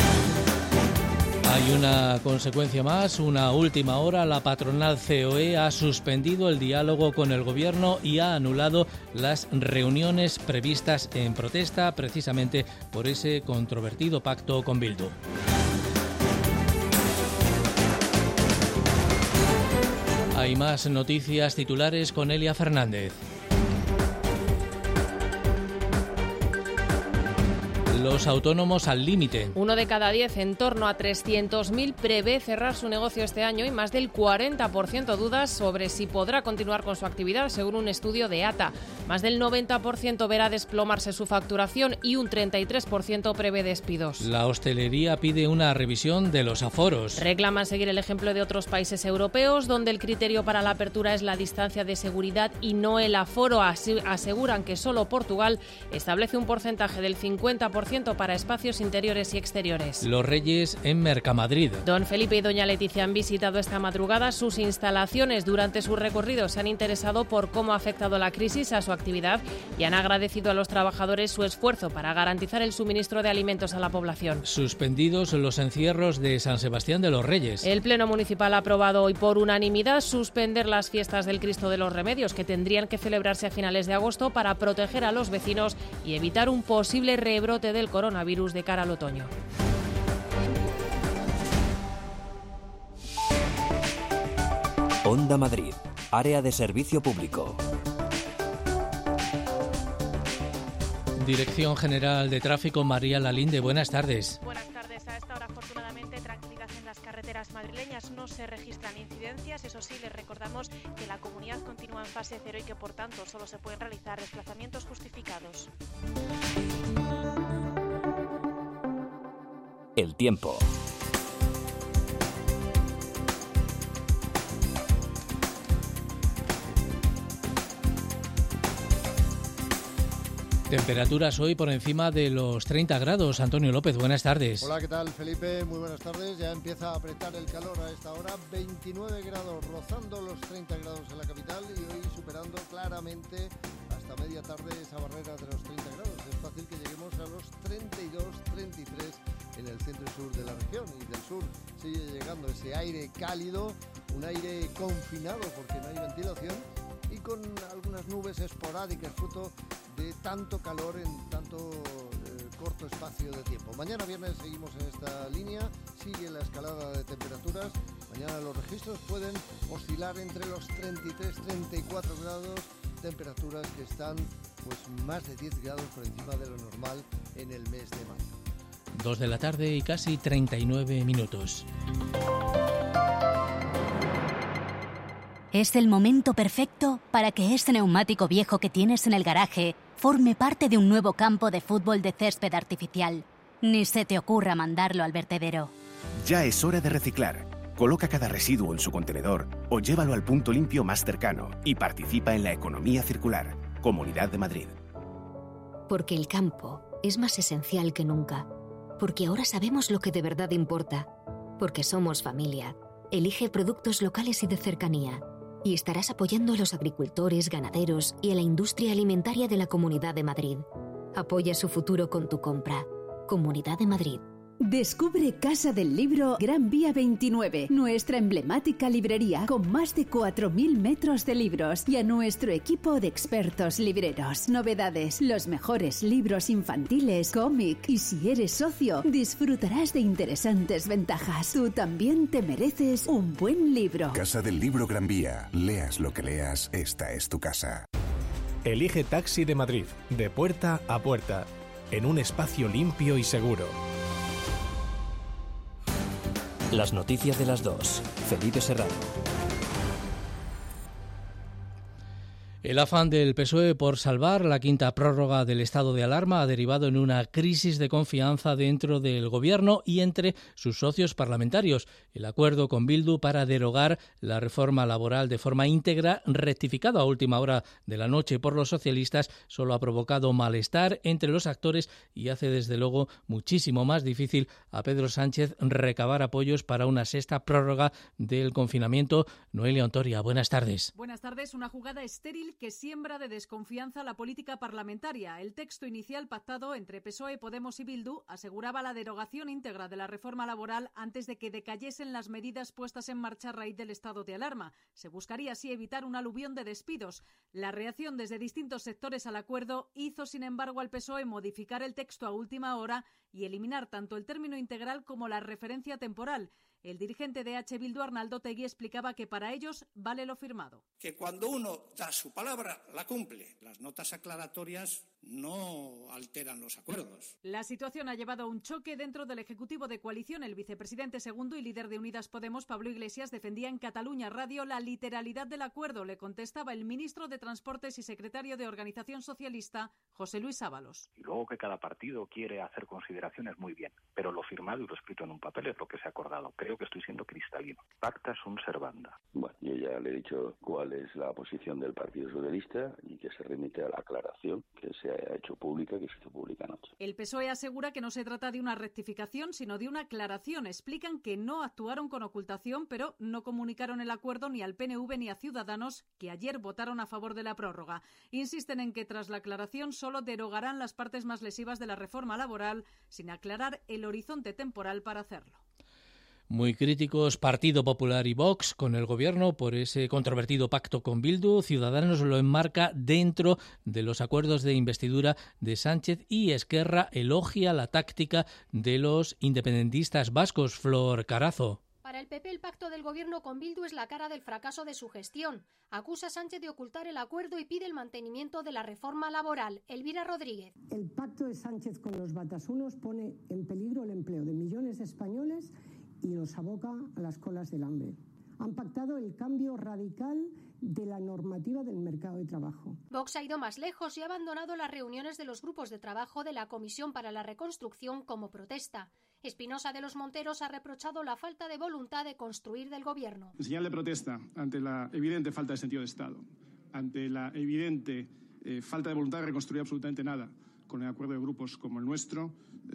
Hay una consecuencia más, una última hora. La patronal COE ha suspendido el diálogo con el Gobierno y ha anulado las reuniones previstas en protesta precisamente por ese controvertido pacto con Bildu. Hay más noticias titulares con Elia Fernández. Los autónomos al límite. 1 de cada 10, en torno a 300.000, prevé cerrar su negocio este año y más del 40% dudas sobre si podrá continuar con su actividad, según un estudio de ATA. Más del 90% verá desplomarse su facturación y un 33% prevé despidos. La hostelería pide una revisión de los aforos. Reclaman seguir el ejemplo de otros países europeos, donde el criterio para la apertura es la distancia de seguridad y no el aforo. Aseguran que solo Portugal establece un porcentaje del 50% para espacios interiores y exteriores. Los Reyes en Mercamadrid. Don Felipe y doña Leticia han visitado esta madrugada sus instalaciones. Durante su recorrido se han interesado por cómo ha afectado la crisis a su actividad y han agradecido a los trabajadores su esfuerzo para garantizar el suministro de alimentos a la población. Suspendidos los encierros de San Sebastián de los Reyes. El Pleno Municipal ha aprobado hoy por unanimidad suspender las fiestas del Cristo de los Remedios, que tendrían que celebrarse a finales de agosto para proteger a los vecinos y evitar un posible rebrote del coronavirus de cara al otoño. Onda Madrid, área de servicio público. Dirección General de Tráfico, María Lalinde, buenas tardes. Buenas tardes. A esta hora, afortunadamente, tranquilidad en las carreteras madrileñas. No se registran incidencias. Eso sí, les recordamos que la comunidad continúa en fase 0 y que, por tanto, solo se pueden realizar desplazamientos justificados. El tiempo. Temperaturas hoy por encima de los 30 grados. Antonio López, buenas tardes. Hola, ¿qué tal, Felipe? Muy buenas tardes. Ya empieza a apretar el calor a esta hora. 29 grados, rozando los 30 grados en la capital y hoy superando claramente hasta media tarde esa barrera de los 30 grados. Es fácil que lleguemos a los 32, 33 en el centro y sur de la región, y del sur sigue llegando ese aire cálido, un aire confinado porque no hay ventilación y con algunas nubes esporádicas fruto de tanto calor en tanto corto espacio de tiempo. Mañana viernes seguimos en esta línea, sigue la escalada de temperaturas. Mañana los registros pueden oscilar entre los 33-34 grados, temperaturas que están pues más de 10 grados por encima de lo normal en el mes de mayo. 2 de la tarde y casi 39 minutos. Es el momento perfecto para que este neumático viejo que tienes en el garaje forme parte de un nuevo campo de fútbol de césped artificial. Ni se te ocurra mandarlo al vertedero. Ya es hora de reciclar. Coloca cada residuo en su contenedor o llévalo al punto limpio más cercano y participa en la economía circular. Comunidad de Madrid. Porque el campo es más esencial que nunca. Porque ahora sabemos lo que de verdad importa. Porque somos familia. Elige productos locales y de cercanía. Y estarás apoyando a los agricultores, ganaderos y a la industria alimentaria de la Comunidad de Madrid. Apoya su futuro con tu compra. Comunidad de Madrid. Descubre Casa del Libro Gran Vía 29, nuestra emblemática librería con más de 4.000 metros de libros y a nuestro equipo de expertos libreros. Novedades, los mejores libros infantiles, cómic y si eres socio, disfrutarás de interesantes ventajas. Tú también te mereces un buen libro. Casa del Libro Gran Vía. Leas lo que leas, esta es tu casa. Elige Taxi de Madrid, de puerta a puerta, en un espacio limpio y seguro. Las noticias de las 2. Felipe Serrano. El afán del PSOE por salvar la quinta prórroga del estado de alarma ha derivado en una crisis de confianza dentro del Gobierno y entre sus socios parlamentarios. El acuerdo con Bildu para derogar la reforma laboral de forma íntegra, rectificado a última hora de la noche por los socialistas, solo ha provocado malestar entre los actores y hace desde luego muchísimo más difícil a Pedro Sánchez recabar apoyos para una sexta prórroga del confinamiento. Noelia Ontoria, buenas tardes. Buenas tardes. Una jugada estéril que siembra de desconfianza la política parlamentaria. El texto inicial pactado entre PSOE, Podemos y Bildu aseguraba la derogación íntegra de la reforma laboral antes de que decayesen las medidas puestas en marcha a raíz del estado de alarma. Se buscaría así evitar un aluvión de despidos. La reacción desde distintos sectores al acuerdo hizo, sin embargo, al PSOE modificar el texto a última hora y eliminar tanto el término integral como la referencia temporal. El dirigente de H. Bildu, Arnaldo Otegi, explicaba que para ellos vale lo firmado. Que cuando uno da su palabra, la cumple. Las notas aclaratorias no alteran los acuerdos. La situación ha llevado a un choque dentro del Ejecutivo de coalición. El vicepresidente segundo y líder de Unidas Podemos, Pablo Iglesias, defendía en Cataluña Radio la literalidad del acuerdo. Le contestaba el ministro de Transportes y secretario de Organización Socialista, José Luis Ábalos. Y luego que cada partido quiere hacer consideraciones, muy bien, pero lo firmado y lo escrito en un papel es lo que se ha acordado. Creo que estoy siendo cristalino. Pacta sunt servanda. Bueno, yo ya le he dicho cuál es la posición del Partido Socialista y que se remite a la aclaración que se ha hecho pública, que se hizo pública anoche. El PSOE asegura que no se trata de una rectificación, sino de una aclaración. Explican que no actuaron con ocultación, pero no comunicaron el acuerdo ni al PNV ni a Ciudadanos, que ayer votaron a favor de la prórroga. Insisten en que tras la aclaración solo derogarán las partes más lesivas de la reforma laboral, sin aclarar el horizonte temporal para hacerlo. Muy críticos Partido Popular y Vox con el Gobierno por ese controvertido pacto con Bildu. Ciudadanos lo enmarca dentro de los acuerdos de investidura de Sánchez y Esquerra elogia la táctica de los independentistas vascos. Flor Carazo. Para el PP, el pacto del Gobierno con Bildu es la cara del fracaso de su gestión. Acusa a Sánchez de ocultar el acuerdo y pide el mantenimiento de la reforma laboral. Elvira Rodríguez. El pacto de Sánchez con los batasunos pone en peligro el empleo de millones de españoles y los aboca a las colas del hambre. Han pactado el cambio radical de la normativa del mercado de trabajo. Vox ha ido más lejos y ha abandonado las reuniones de los grupos de trabajo de la Comisión para la Reconstrucción como protesta. Espinosa de los Monteros ha reprochado la falta de voluntad de construir del Gobierno. En señal de protesta ante la evidente falta de sentido de Estado, ante la evidente falta de voluntad de reconstruir absolutamente nada con el acuerdo de grupos como el nuestro,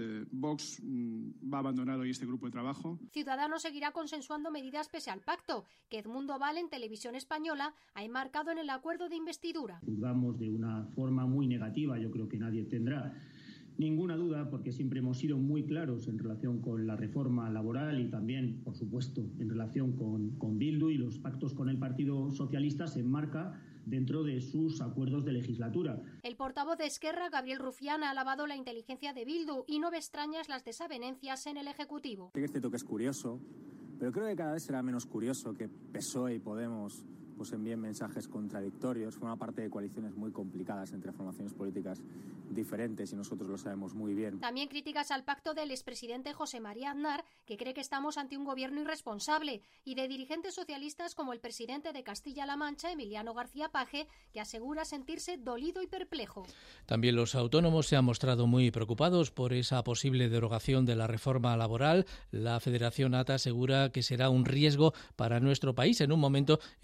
Vox va a abandonar hoy este grupo de trabajo. Ciudadanos seguirá consensuando medidas pese al pacto, que Edmundo Val en Televisión Española ha enmarcado en el acuerdo de investidura. Juzgamos de una forma muy negativa, yo creo que nadie tendrá ninguna duda, porque siempre hemos sido muy claros en relación con la reforma laboral y también, por supuesto, en relación con Bildu, y los pactos con el Partido Socialista se enmarca dentro de sus acuerdos de legislatura. El portavoz de Esquerra, Gabriel Rufián, ha alabado la inteligencia de Bildu y no ve extrañas las desavenencias en el Ejecutivo. Sí que es cierto que es curioso, pero creo que cada vez será menos curioso que PSOE y Podemos pues envíen mensajes contradictorios. Forma parte de coaliciones muy complicadas entre formaciones políticas diferentes y nosotros lo sabemos muy bien. También críticas al pacto del expresidente José María Aznar, que cree que estamos ante un gobierno irresponsable, y de dirigentes socialistas como el presidente de Castilla-La Mancha, Emiliano García Paje, que asegura sentirse dolido y perplejo. También los autónomos se han mostrado muy preocupados por esa posible derogación de la reforma laboral. La Federación ATA asegura que será un riesgo para nuestro país en un momento en el que ya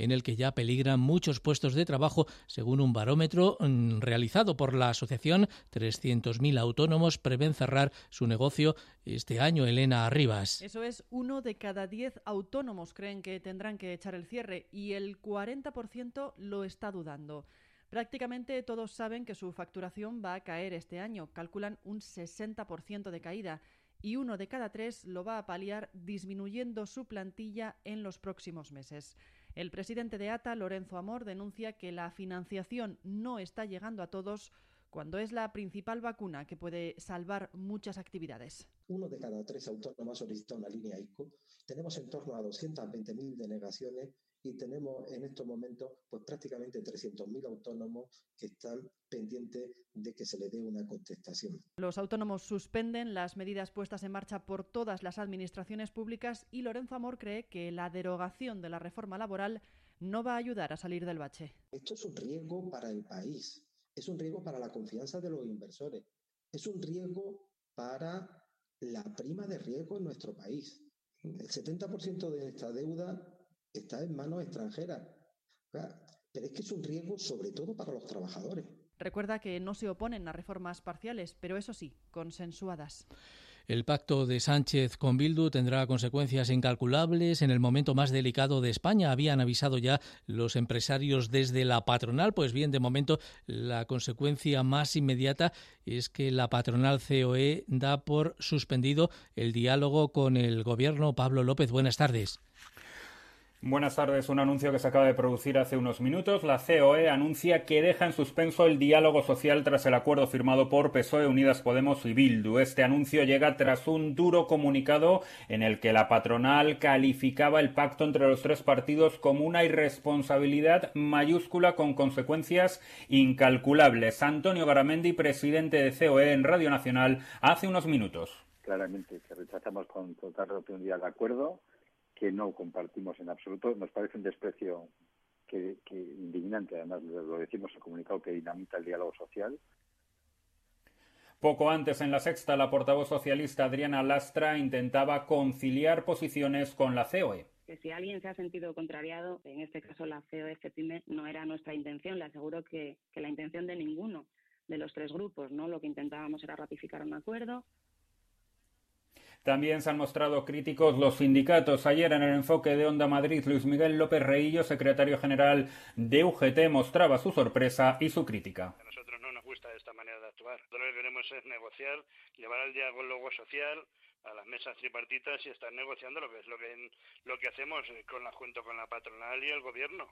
ya peligran muchos puestos de trabajo, según un barómetro realizado por la asociación. 300.000 autónomos prevén cerrar su negocio este año. Elena Arribas. Eso es, 1 de cada 10 autónomos creen que tendrán que echar el cierre y el 40% lo está dudando. Prácticamente todos saben que su facturación va a caer este año, calculan un 60% de caída, y 1 de cada 3 lo va a paliar disminuyendo su plantilla en los próximos meses. El presidente de ATA, Lorenzo Amor, denuncia que la financiación no está llegando a todos cuando es la principal vacuna que puede salvar muchas actividades. 1 de cada 3 autónomos solicita una línea ICO. Tenemos en torno a 220.000 denegaciones y tenemos en estos momentos pues prácticamente 300.000 autónomos que están pendientes de que se les dé una contestación. Los autónomos suspenden las medidas puestas en marcha por todas las administraciones públicas y Lorenzo Amor cree que la derogación de la reforma laboral no va a ayudar a salir del bache. Esto es un riesgo para el país, es un riesgo para la confianza de los inversores, es un riesgo para la prima de riesgo en nuestro país. El 70% de esta deuda está en manos extranjeras, pero es que es un riesgo sobre todo para los trabajadores. Recuerda que no se oponen a reformas parciales, pero eso sí, consensuadas. El pacto de Sánchez con Bildu tendrá consecuencias incalculables en el momento más delicado de España. Habían avisado ya los empresarios desde la patronal. Pues bien, de momento la consecuencia más inmediata es que la patronal COE da por suspendido el diálogo con el Gobierno. Pablo López, buenas tardes. Buenas tardes. Un anuncio que se acaba de producir hace unos minutos. La COE anuncia que deja en suspenso el diálogo social tras el acuerdo firmado por PSOE, Unidas Podemos y Bildu. Este anuncio llega tras un duro comunicado en el que la patronal calificaba el pacto entre los tres partidos como una irresponsabilidad mayúscula con consecuencias incalculables. Antonio Garamendi, presidente de COE en Radio Nacional, hace unos minutos. Claramente que rechazamos con total rotundidad el acuerdo, que no compartimos en absoluto. Nos parece un desprecio que indignante, además lo decimos en el comunicado, que dinamita el diálogo social. Poco antes, en La Sexta, la portavoz socialista Adriana Lastra intentaba conciliar posiciones con la COE. Que si alguien se ha sentido contrariado, en este caso la COE CEPIME, no era nuestra intención. Le aseguro que la intención de ninguno de los tres grupos, ¿no? Lo que intentábamos era ratificar un acuerdo. También se han mostrado críticos los sindicatos. Ayer, en el enfoque de Onda Madrid, Luis Miguel López Reillo, secretario general de UGT, mostraba su sorpresa y su crítica. A nosotros no nos gusta esta manera de actuar. Nosotros lo que queremos es negociar, llevar al diálogo social a las mesas tripartitas y estar negociando lo que hacemos junto con la patronal y el gobierno.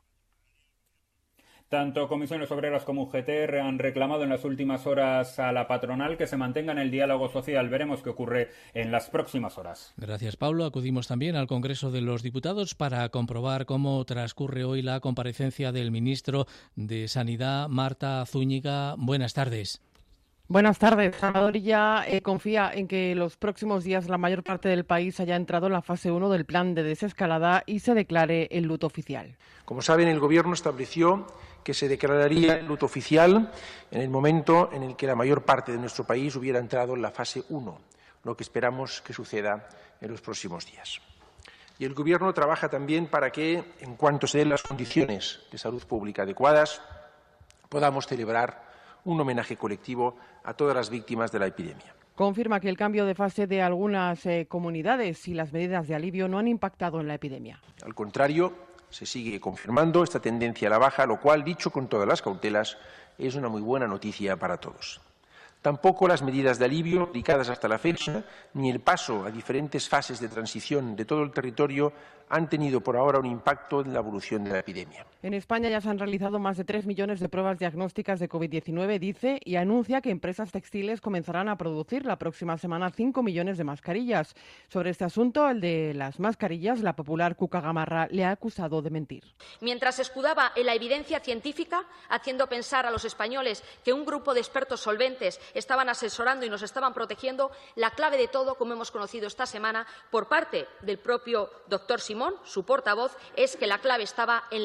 Tanto Comisiones Obreras como UGT han reclamado en las últimas horas a la patronal que se mantenga en el diálogo social. Veremos qué ocurre en las próximas horas. Gracias, Pablo. Acudimos también al Congreso de los Diputados para comprobar cómo transcurre hoy la comparecencia del ministro de Sanidad, Marta Zúñiga. Buenas tardes. Buenas tardes. Salvador ya confía en que los próximos días la mayor parte del país haya entrado en la fase 1 del plan de desescalada y se declare el luto oficial. Como saben, el Gobierno estableció que se declararía el luto oficial en el momento en el que la mayor parte de nuestro país hubiera entrado en la fase 1, lo que esperamos que suceda en los próximos días. Y el Gobierno trabaja también para que, en cuanto se den las condiciones de salud pública adecuadas, podamos celebrar un homenaje colectivo a todas las víctimas de la epidemia. Confirma que el cambio de fase de algunas comunidades y las medidas de alivio no han impactado en la epidemia. Al contrario, se sigue confirmando esta tendencia a la baja, lo cual, dicho con todas las cautelas, es una muy buena noticia para todos. Tampoco las medidas de alivio aplicadas hasta la fecha, ni el paso a diferentes fases de transición de todo el territorio han tenido por ahora un impacto en la evolución de la epidemia. En España ya se han realizado más de 3 millones de pruebas diagnósticas de COVID-19, dice, y anuncia que empresas textiles comenzarán a producir la próxima semana 5 millones de mascarillas. Sobre este asunto, el de las mascarillas, la popular Cuca Gamarra le ha acusado de mentir. Mientras se escudaba en la evidencia científica, haciendo pensar a los españoles que un grupo de expertos solventes estaban asesorando y nos estaban protegiendo, la clave de todo, como hemos conocido esta semana por parte del propio doctor Simón, su portavoz, es que la clave estaba en las compras.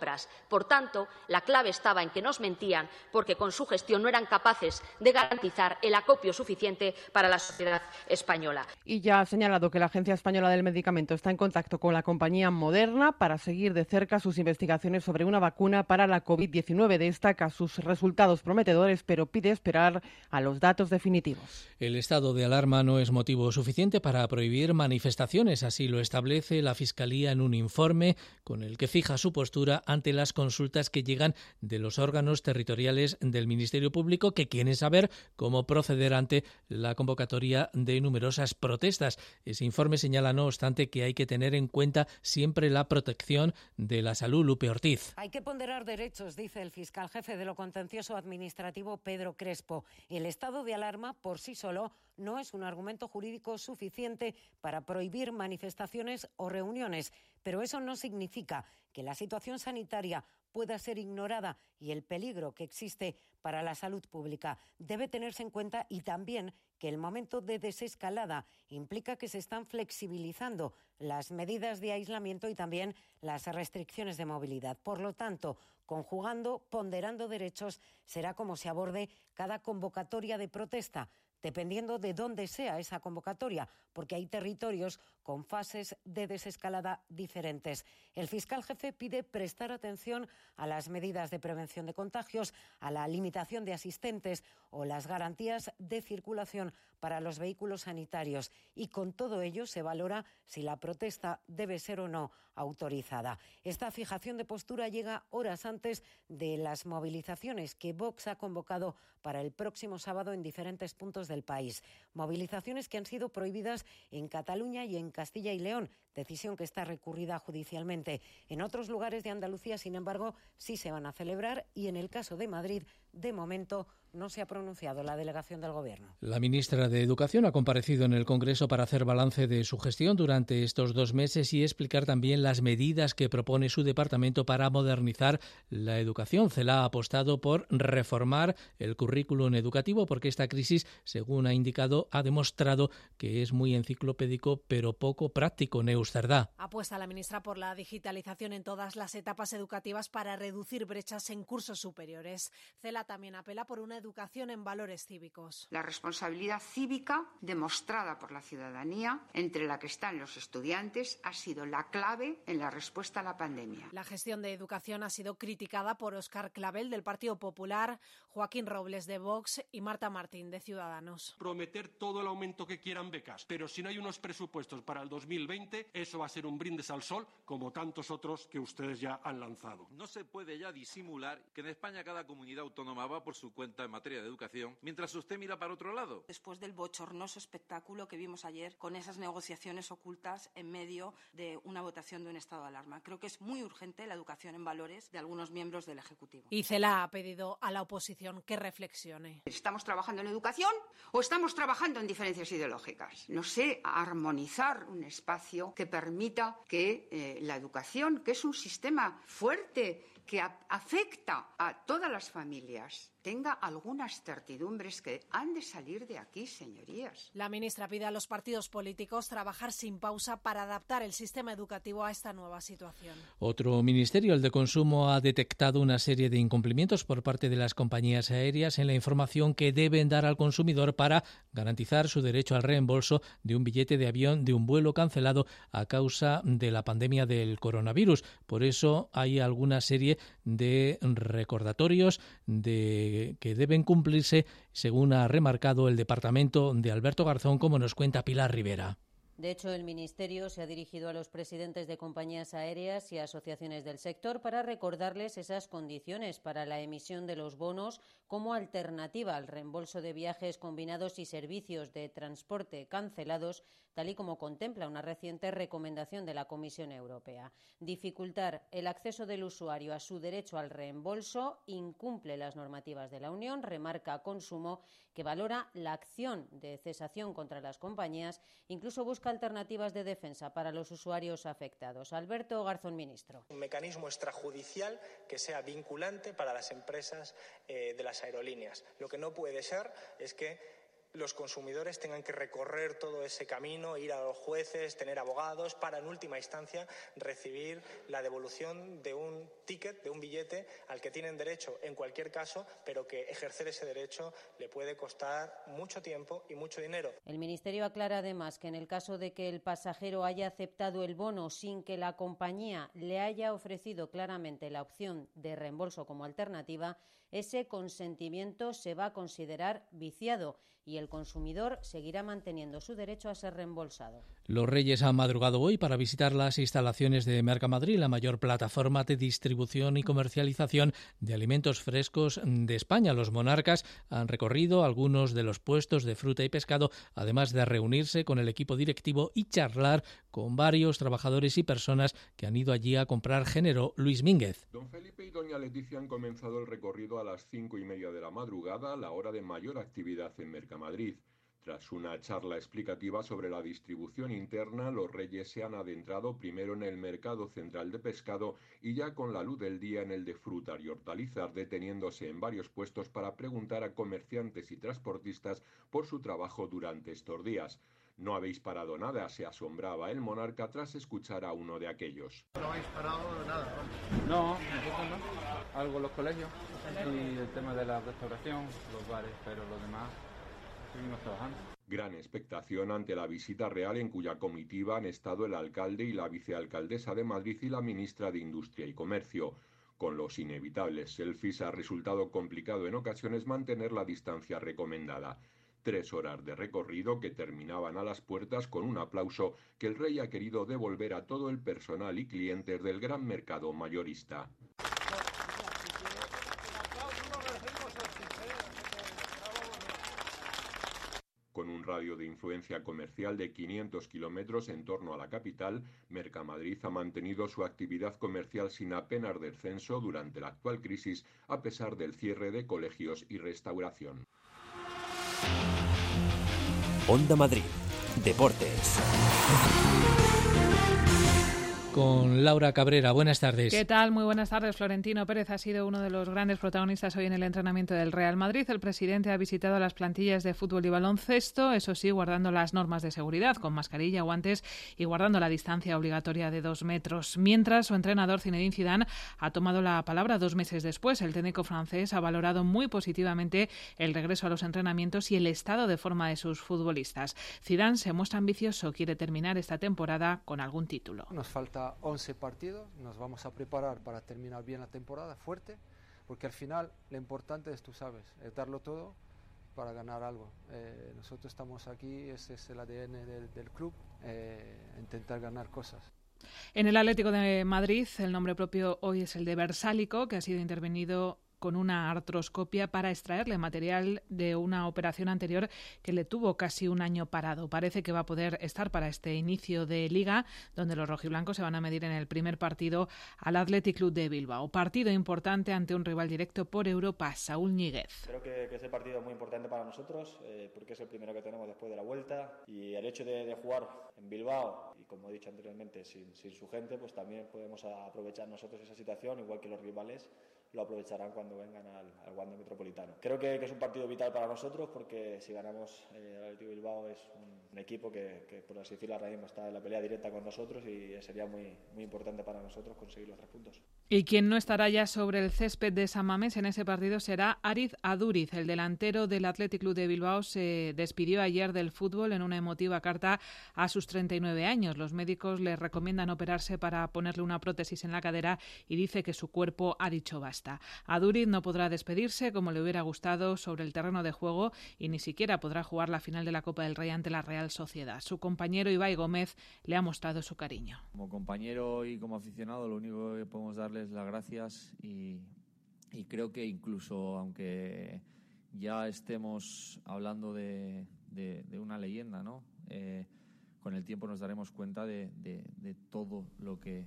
compras. Por tanto, la clave estaba en que nos mentían porque con su gestión no eran capaces de garantizar el acopio suficiente para la sociedad española. Y ya ha señalado que la Agencia Española del Medicamento está en contacto con la compañía Moderna para seguir de cerca sus investigaciones sobre una vacuna para la COVID-19. Destaca sus resultados prometedores, pero pide esperar a los datos definitivos. El estado de alarma no es motivo suficiente para prohibir manifestaciones, así lo establece la Fiscalía en un informe con el que fija su postura ante las consultas que llegan de los órganos territoriales del Ministerio Público, que quieren saber cómo proceder ante la convocatoria de numerosas protestas. Ese informe señala, no obstante, que hay que tener en cuenta siempre la protección de la salud. Lupe Ortiz. Hay que ponderar derechos, dice el fiscal jefe de lo contencioso administrativo, Pedro Crespo. El estado de alarma por sí solo no es un argumento jurídico suficiente para prohibir manifestaciones o reuniones, pero eso no significa que la situación sanitaria pueda ser ignorada y el peligro que existe para la salud pública debe tenerse en cuenta, y también que el momento de desescalada implica que se están flexibilizando las medidas de aislamiento y también las restricciones de movilidad. Por lo tanto, conjugando, ponderando derechos, será como se aborde cada convocatoria de protesta, dependiendo de dónde sea esa convocatoria, porque hay territorios con fases de desescalada diferentes. El fiscal jefe pide prestar atención a las medidas de prevención de contagios, a la limitación de asistentes o las garantías de circulación para los vehículos sanitarios, y con todo ello se valora si la protesta debe ser o no autorizada. Esta fijación de postura llega horas antes de las movilizaciones que Vox ha convocado para el próximo sábado en diferentes puntos del país. Movilizaciones que han sido prohibidas en Cataluña y en Castilla y León, decisión que está recurrida judicialmente. En otros lugares de Andalucía, sin embargo, sí se van a celebrar, y en el caso de Madrid, de momento, no se ha pronunciado la delegación del Gobierno. La ministra de Educación ha comparecido en el Congreso para hacer balance de su gestión durante estos 2 meses y explicar también las medidas que propone su departamento para modernizar la educación. Celaá ha apostado por reformar el currículum educativo porque esta crisis, según ha indicado, ha demostrado que es muy enciclopédico pero poco práctico. Neus Cerdá. Apuesta la ministra por la digitalización en todas las etapas educativas para reducir brechas en cursos superiores. Celaá también apela por una educación en valores cívicos. La responsabilidad cívica demostrada por la ciudadanía, entre la que están los estudiantes, ha sido la clave en la respuesta a la pandemia. La gestión de educación ha sido criticada por Óscar Clavel, del Partido Popular, Joaquín Robles, de Vox, y Marta Martín, de Ciudadanos. Prometer todo el aumento que quieran becas, pero si no hay unos presupuestos para el 2020, eso va a ser un brindis al sol, como tantos otros que ustedes ya han lanzado. No se puede ya disimular que en España cada comunidad autónoma va por su cuenta en materia de educación, mientras usted mira para otro lado. Después del bochornoso espectáculo que vimos ayer con esas negociaciones ocultas en medio de una votación de un estado de alarma, creo que es muy urgente la educación en valores de algunos miembros del Ejecutivo. Y Celaá ha pedido a la oposición que reflexione. ¿Estamos trabajando en educación o estamos trabajando en diferencias ideológicas? No sé, armonizar un espacio que permita que la educación, que es un sistema fuerte, que afecta a todas las familias, tenga algunas certidumbres que han de salir de aquí, señorías. La ministra pide a los partidos políticos trabajar sin pausa para adaptar el sistema educativo a esta nueva situación. Otro ministerio, el de Consumo, ha detectado una serie de incumplimientos por parte de las compañías aéreas en la información que deben dar al consumidor para garantizar su derecho al reembolso de un billete de avión de un vuelo cancelado a causa de la pandemia del coronavirus. Por eso hay alguna serie de recordatorios que deben cumplirse, según ha remarcado el departamento de Alberto Garzón, como nos cuenta Pilar Rivera. De hecho, el Ministerio se ha dirigido a los presidentes de compañías aéreas y asociaciones del sector para recordarles esas condiciones para la emisión de los bonos como alternativa al reembolso de viajes combinados y servicios de transporte cancelados, tal y como contempla una reciente recomendación de la Comisión Europea. Dificultar el acceso del usuario a su derecho al reembolso incumple las normativas de la Unión, remarca Consumo, que valora la acción de cesación contra las compañías, incluso busca alternativas de defensa para los usuarios afectados. Alberto Garzón, ministro. Un mecanismo extrajudicial que sea vinculante para las empresas de las aerolíneas. Lo que no puede ser es que los consumidores tengan que recorrer todo ese camino, ir a los jueces, tener abogados, para en última instancia recibir la devolución de un ticket, de un billete al que tienen derecho en cualquier caso, pero que ejercer ese derecho le puede costar mucho tiempo y mucho dinero. El Ministerio aclara además que en el caso de que el pasajero haya aceptado el bono sin que la compañía le haya ofrecido claramente la opción de reembolso como alternativa, ese consentimiento se va a considerar viciado y el consumidor seguirá manteniendo su derecho a ser reembolsado. Los Reyes han madrugado hoy para visitar las instalaciones de Mercamadrid, la mayor plataforma de distribución y comercialización de alimentos frescos de España. Los monarcas han recorrido algunos de los puestos de fruta y pescado, además de reunirse con el equipo directivo y charlar con varios trabajadores y personas que han ido allí a comprar género. Luis Mínguez. Don Felipe y doña Leticia han comenzado el recorrido a las 5:30 de la madrugada, la hora de mayor actividad en Mercamadrid. Tras una charla explicativa sobre la distribución interna, los Reyes se han adentrado primero en el mercado central de pescado y ya con la luz del día en el de frutas y hortalizas, deteniéndose en varios puestos para preguntar a comerciantes y transportistas por su trabajo durante estos días. No habéis parado nada, se asombraba el monarca tras escuchar a uno de aquellos. No habéis parado nada, ¿no? No, nosotros no. Algo los colegios y el tema de la restauración, los bares, pero lo demás seguimos trabajando. Gran expectación ante la visita real en cuya comitiva han estado el alcalde y la vicealcaldesa de Madrid y la ministra de Industria y Comercio. Con los inevitables selfies ha resultado complicado en ocasiones mantener la distancia recomendada. 3 horas de recorrido que terminaban a las puertas con un aplauso que el rey ha querido devolver a todo el personal y clientes del gran mercado mayorista. Con un radio de influencia comercial de 500 kilómetros en torno a la capital, Mercamadrid ha mantenido su actividad comercial sin apenas descenso durante la actual crisis, a pesar del cierre de colegios y restauración. Onda Madrid, Deportes. Con Laura Cabrera, buenas tardes. ¿Qué tal? Muy buenas tardes. Florentino Pérez ha sido uno de los grandes protagonistas hoy en el entrenamiento del Real Madrid. El presidente ha visitado las plantillas de fútbol y baloncesto, eso sí, guardando las normas de seguridad, con mascarilla, guantes y guardando la distancia obligatoria de 2 metros. Mientras, su entrenador Zinedine Zidane ha tomado la palabra 2 meses después. El técnico francés ha valorado muy positivamente el regreso a los entrenamientos y el estado de forma de sus futbolistas. Zidane se muestra ambicioso, quiere terminar esta temporada con algún título. Nos falta 11 partidos, nos vamos a preparar para terminar bien la temporada fuerte, porque al final lo importante es, tú sabes, darlo todo para ganar algo. Nosotros estamos aquí, ese es el ADN del club, intentar ganar cosas. En el Atlético de Madrid, el nombre propio hoy es el de Versálico, que ha sido intervenido con una artroscopia para extraerle material de una operación anterior que le tuvo casi un año parado. Parece que va a poder estar para este inicio de Liga, donde los rojiblancos se van a medir en el primer partido al Athletic Club de Bilbao. Partido importante ante un rival directo por Europa, Saúl Ñíguez. Creo que ese partido es muy importante para nosotros, porque es el primero que tenemos después de la vuelta, y el hecho de jugar en Bilbao, y como he dicho anteriormente, sin su gente, pues también podemos aprovechar nosotros esa situación, igual que los rivales lo aprovecharán cuando vengan al Wanda Metropolitano. Creo que es un partido vital para nosotros, porque si ganamos el Atlético Bilbao es un equipo que, por así decirlo, ahora mismo está en la pelea directa con nosotros, y sería muy, muy importante para nosotros conseguir los 3 puntos. Y quien no estará ya sobre el césped de San Mamés en ese partido será Ariz Aduriz. El delantero del Athletic Club de Bilbao se despidió ayer del fútbol en una emotiva carta a sus 39 años. Los médicos le recomiendan operarse para ponerle una prótesis en la cadera y dice que su cuerpo ha dicho basta. Aduriz no podrá despedirse como le hubiera gustado sobre el terreno de juego y ni siquiera podrá jugar la final de la Copa del Rey ante la Real Sociedad. Su compañero Ibai Gómez le ha mostrado su cariño. Como compañero y como aficionado, lo único que podemos darles las gracias, y creo que incluso aunque ya estemos hablando de una leyenda, ¿no? Con el tiempo nos daremos cuenta de todo lo que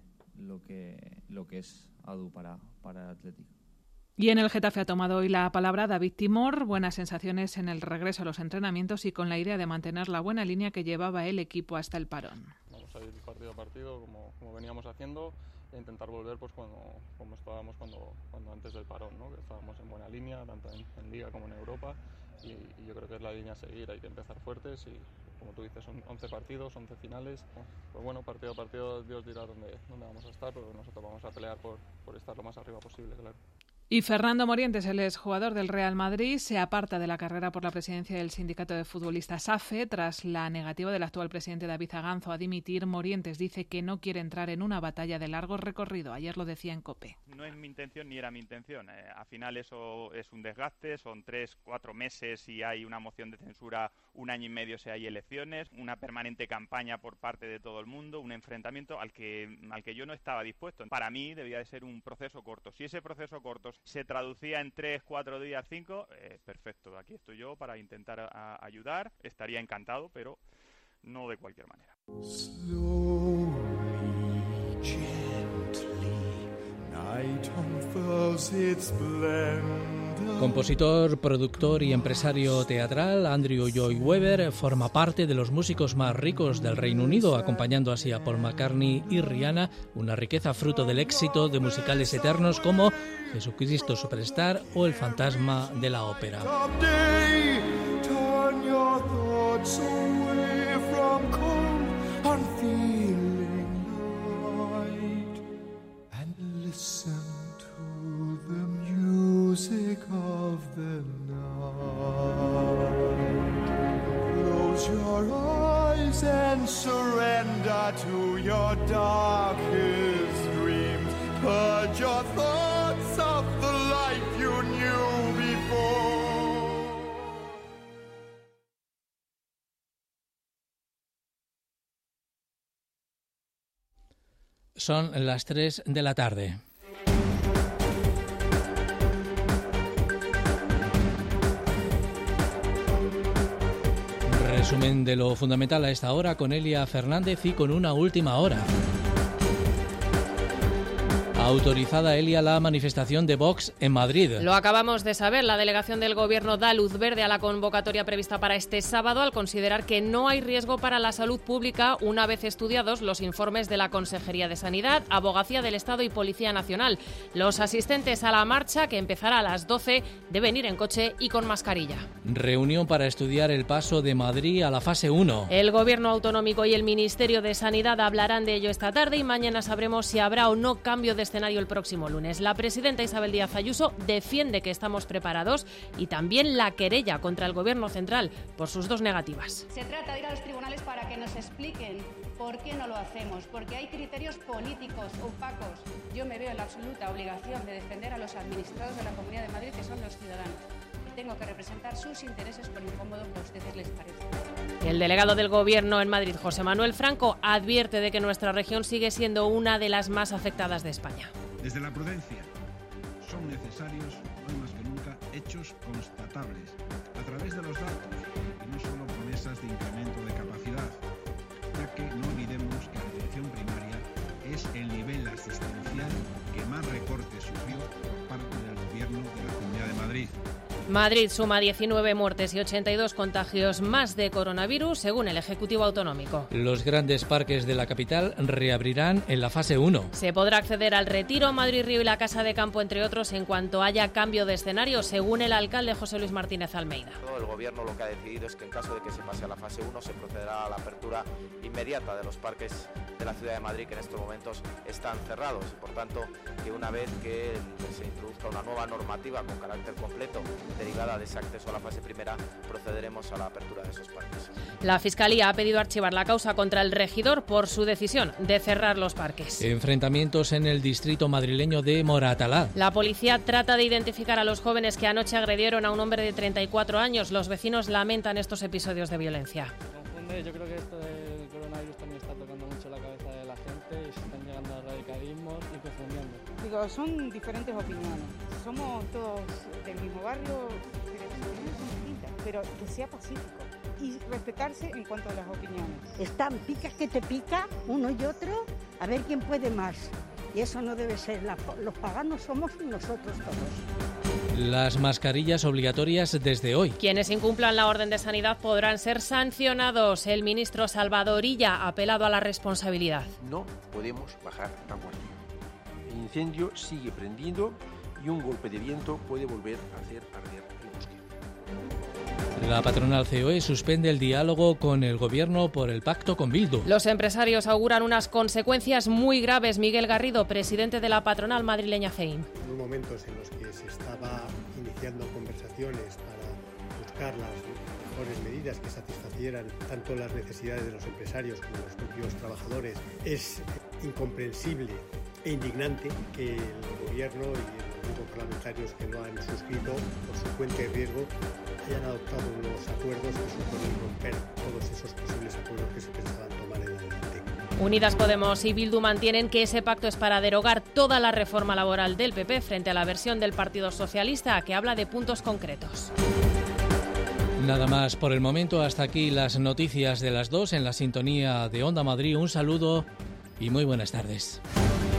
es Adu para el Atlético. Y en el Getafe ha tomado hoy la palabra David Timor. Buenas sensaciones en el regreso a los entrenamientos y con la idea de mantener la buena línea que llevaba el equipo hasta el parón. Vamos a ir partido a partido como veníamos haciendo, e intentar volver pues como estábamos cuando antes del parón, ¿no? Que estábamos en buena línea, tanto en Liga como en Europa, y yo creo que es la línea a seguir. Hay que empezar fuertes y, como tú dices, son 11 partidos, 11 finales. Pues bueno, partido a partido Dios dirá dónde vamos a estar, pero nosotros vamos a pelear por estar lo más arriba posible, claro. Y Fernando Morientes, el exjugador del Real Madrid, se aparta de la carrera por la presidencia del Sindicato de Futbolistas AFE tras la negativa del actual presidente David Aganzo a dimitir. Morientes dice que no quiere entrar en una batalla de largo recorrido. Ayer lo decía en COPE. No es mi intención ni era mi intención. Al final eso es un desgaste, son 3-4 meses y hay una moción de censura, 1 año y medio si hay elecciones, una permanente campaña por parte de todo el mundo, un enfrentamiento al que yo no estaba dispuesto. Para mí debía de ser un proceso corto. Si ese proceso corto se traducía en 3, 4 días, 5, perfecto. Aquí estoy yo para intentar ayudar. Estaría encantado, pero no de cualquier manera. Slowly, gently, night unfurls its splendor. Compositor, productor y empresario teatral, Andrew Lloyd Webber forma parte de los músicos más ricos del Reino Unido, acompañando así a Paul McCartney y Rihanna, una riqueza fruto del éxito de musicales eternos como Jesucristo Superstar o El fantasma de la ópera. Music of the night. Close your eyes and surrender to your darkest dreams. Purge your thoughts of the life you knew before. Son las 3 de la tarde. Resumen de lo fundamental a esta hora con Elia Fernández y con una última hora. Autorizada, Elia, la manifestación de Vox en Madrid. Lo acabamos de saber. La delegación del Gobierno da luz verde a la convocatoria prevista para este sábado al considerar que no hay riesgo para la salud pública una vez estudiados los informes de la Consejería de Sanidad, Abogacía del Estado y Policía Nacional. Los asistentes a la marcha, que empezará a las 12, deben ir en coche y con mascarilla. Reunión para estudiar el paso de Madrid a la fase 1. El Gobierno autonómico y el Ministerio de Sanidad hablarán de ello esta tarde y mañana sabremos si habrá o no cambio de escenario el próximo lunes. La presidenta Isabel Díaz Ayuso defiende que estamos preparados y también la querella contra el Gobierno central por sus 2 negativas. Se trata de ir a los tribunales para que nos expliquen por qué no lo hacemos, porque hay criterios políticos opacos. Yo me veo en la absoluta obligación de defender a los administrados de la Comunidad de Madrid, que son los ciudadanos. Tengo que representar sus intereses por incómodo que a ustedes les parece. El delegado del Gobierno en Madrid, José Manuel Franco, advierte de que nuestra región sigue siendo una de las más afectadas de España. Desde la prudencia, son necesarios, hoy más que nunca, hechos constatables, a través de los datos, y no solo promesas de incremento de capacidad, ya que no olvidemos que la atención primaria es el nivel asistencial que más recortes sufrió por parte del Gobierno de la Comunidad de Madrid. Madrid suma 19 muertes y 82 contagios más de coronavirus, según el Ejecutivo Autonómico. Los grandes parques de la capital reabrirán en la fase 1. Se podrá acceder al Retiro, Madrid Río y la Casa de Campo, entre otros, en cuanto haya cambio de escenario, según el alcalde José Luis Martínez Almeida. El Gobierno lo que ha decidido es que en caso de que se pase a la fase 1 se procederá a la apertura inmediata de los parques de la ciudad de Madrid, que en estos momentos están cerrados, y por tanto que una vez que se introduzca una nueva normativa con carácter completo derivada de ese acceso a la fase primera, procederemos a la apertura de esos parques. La Fiscalía ha pedido archivar la causa contra el regidor por su decisión de cerrar los parques. Enfrentamientos en el distrito madrileño de Moratalá. La policía trata de identificar a los jóvenes que anoche agredieron a un hombre de 34 años. Los vecinos lamentan estos episodios de violencia. Yo creo que esto del coronavirus también está tocando mucho la cabeza de la gente y se están llegando a radicalismos y confundiendo. Digo, son diferentes opiniones. Somos todos del mismo barrio, pero las opiniones son distintas, pero que sea pacífico y respetarse en cuanto a las opiniones. Están picas que te pica uno y otro, a ver quién puede más. Y eso no debe ser. Los paganos somos nosotros todos. Las mascarillas obligatorias desde hoy. Quienes incumplan la orden de sanidad podrán ser sancionados. El ministro Salvador Illa ha apelado a la responsabilidad. No podemos bajar la guardia. El incendio sigue prendiendo y un golpe de viento puede volver a hacer arder el bosque. La patronal COE suspende el diálogo con el Gobierno por el pacto con Bildu. Los empresarios auguran unas consecuencias muy graves. Miguel Garrido, presidente de la patronal madrileña CEIM. En los momentos en los que se estaba iniciando conversaciones para buscar las mejores medidas que satisfacieran tanto las necesidades de los empresarios como los propios trabajadores, es incomprensible e indignante que el Gobierno y los grupos parlamentarios que lo han suscrito por su cuenta y riesgo hayan adoptado unos acuerdos que suponen romper todos esos posibles acuerdos que se pensaban tomar en adelante. Unidas Podemos y Bildu mantienen que ese pacto es para derogar toda la reforma laboral del PP frente a la versión del Partido Socialista, que habla de puntos concretos. Nada más por el momento. Hasta aquí las noticias de las 2 en la sintonía de Onda Madrid. Un saludo y muy buenas tardes.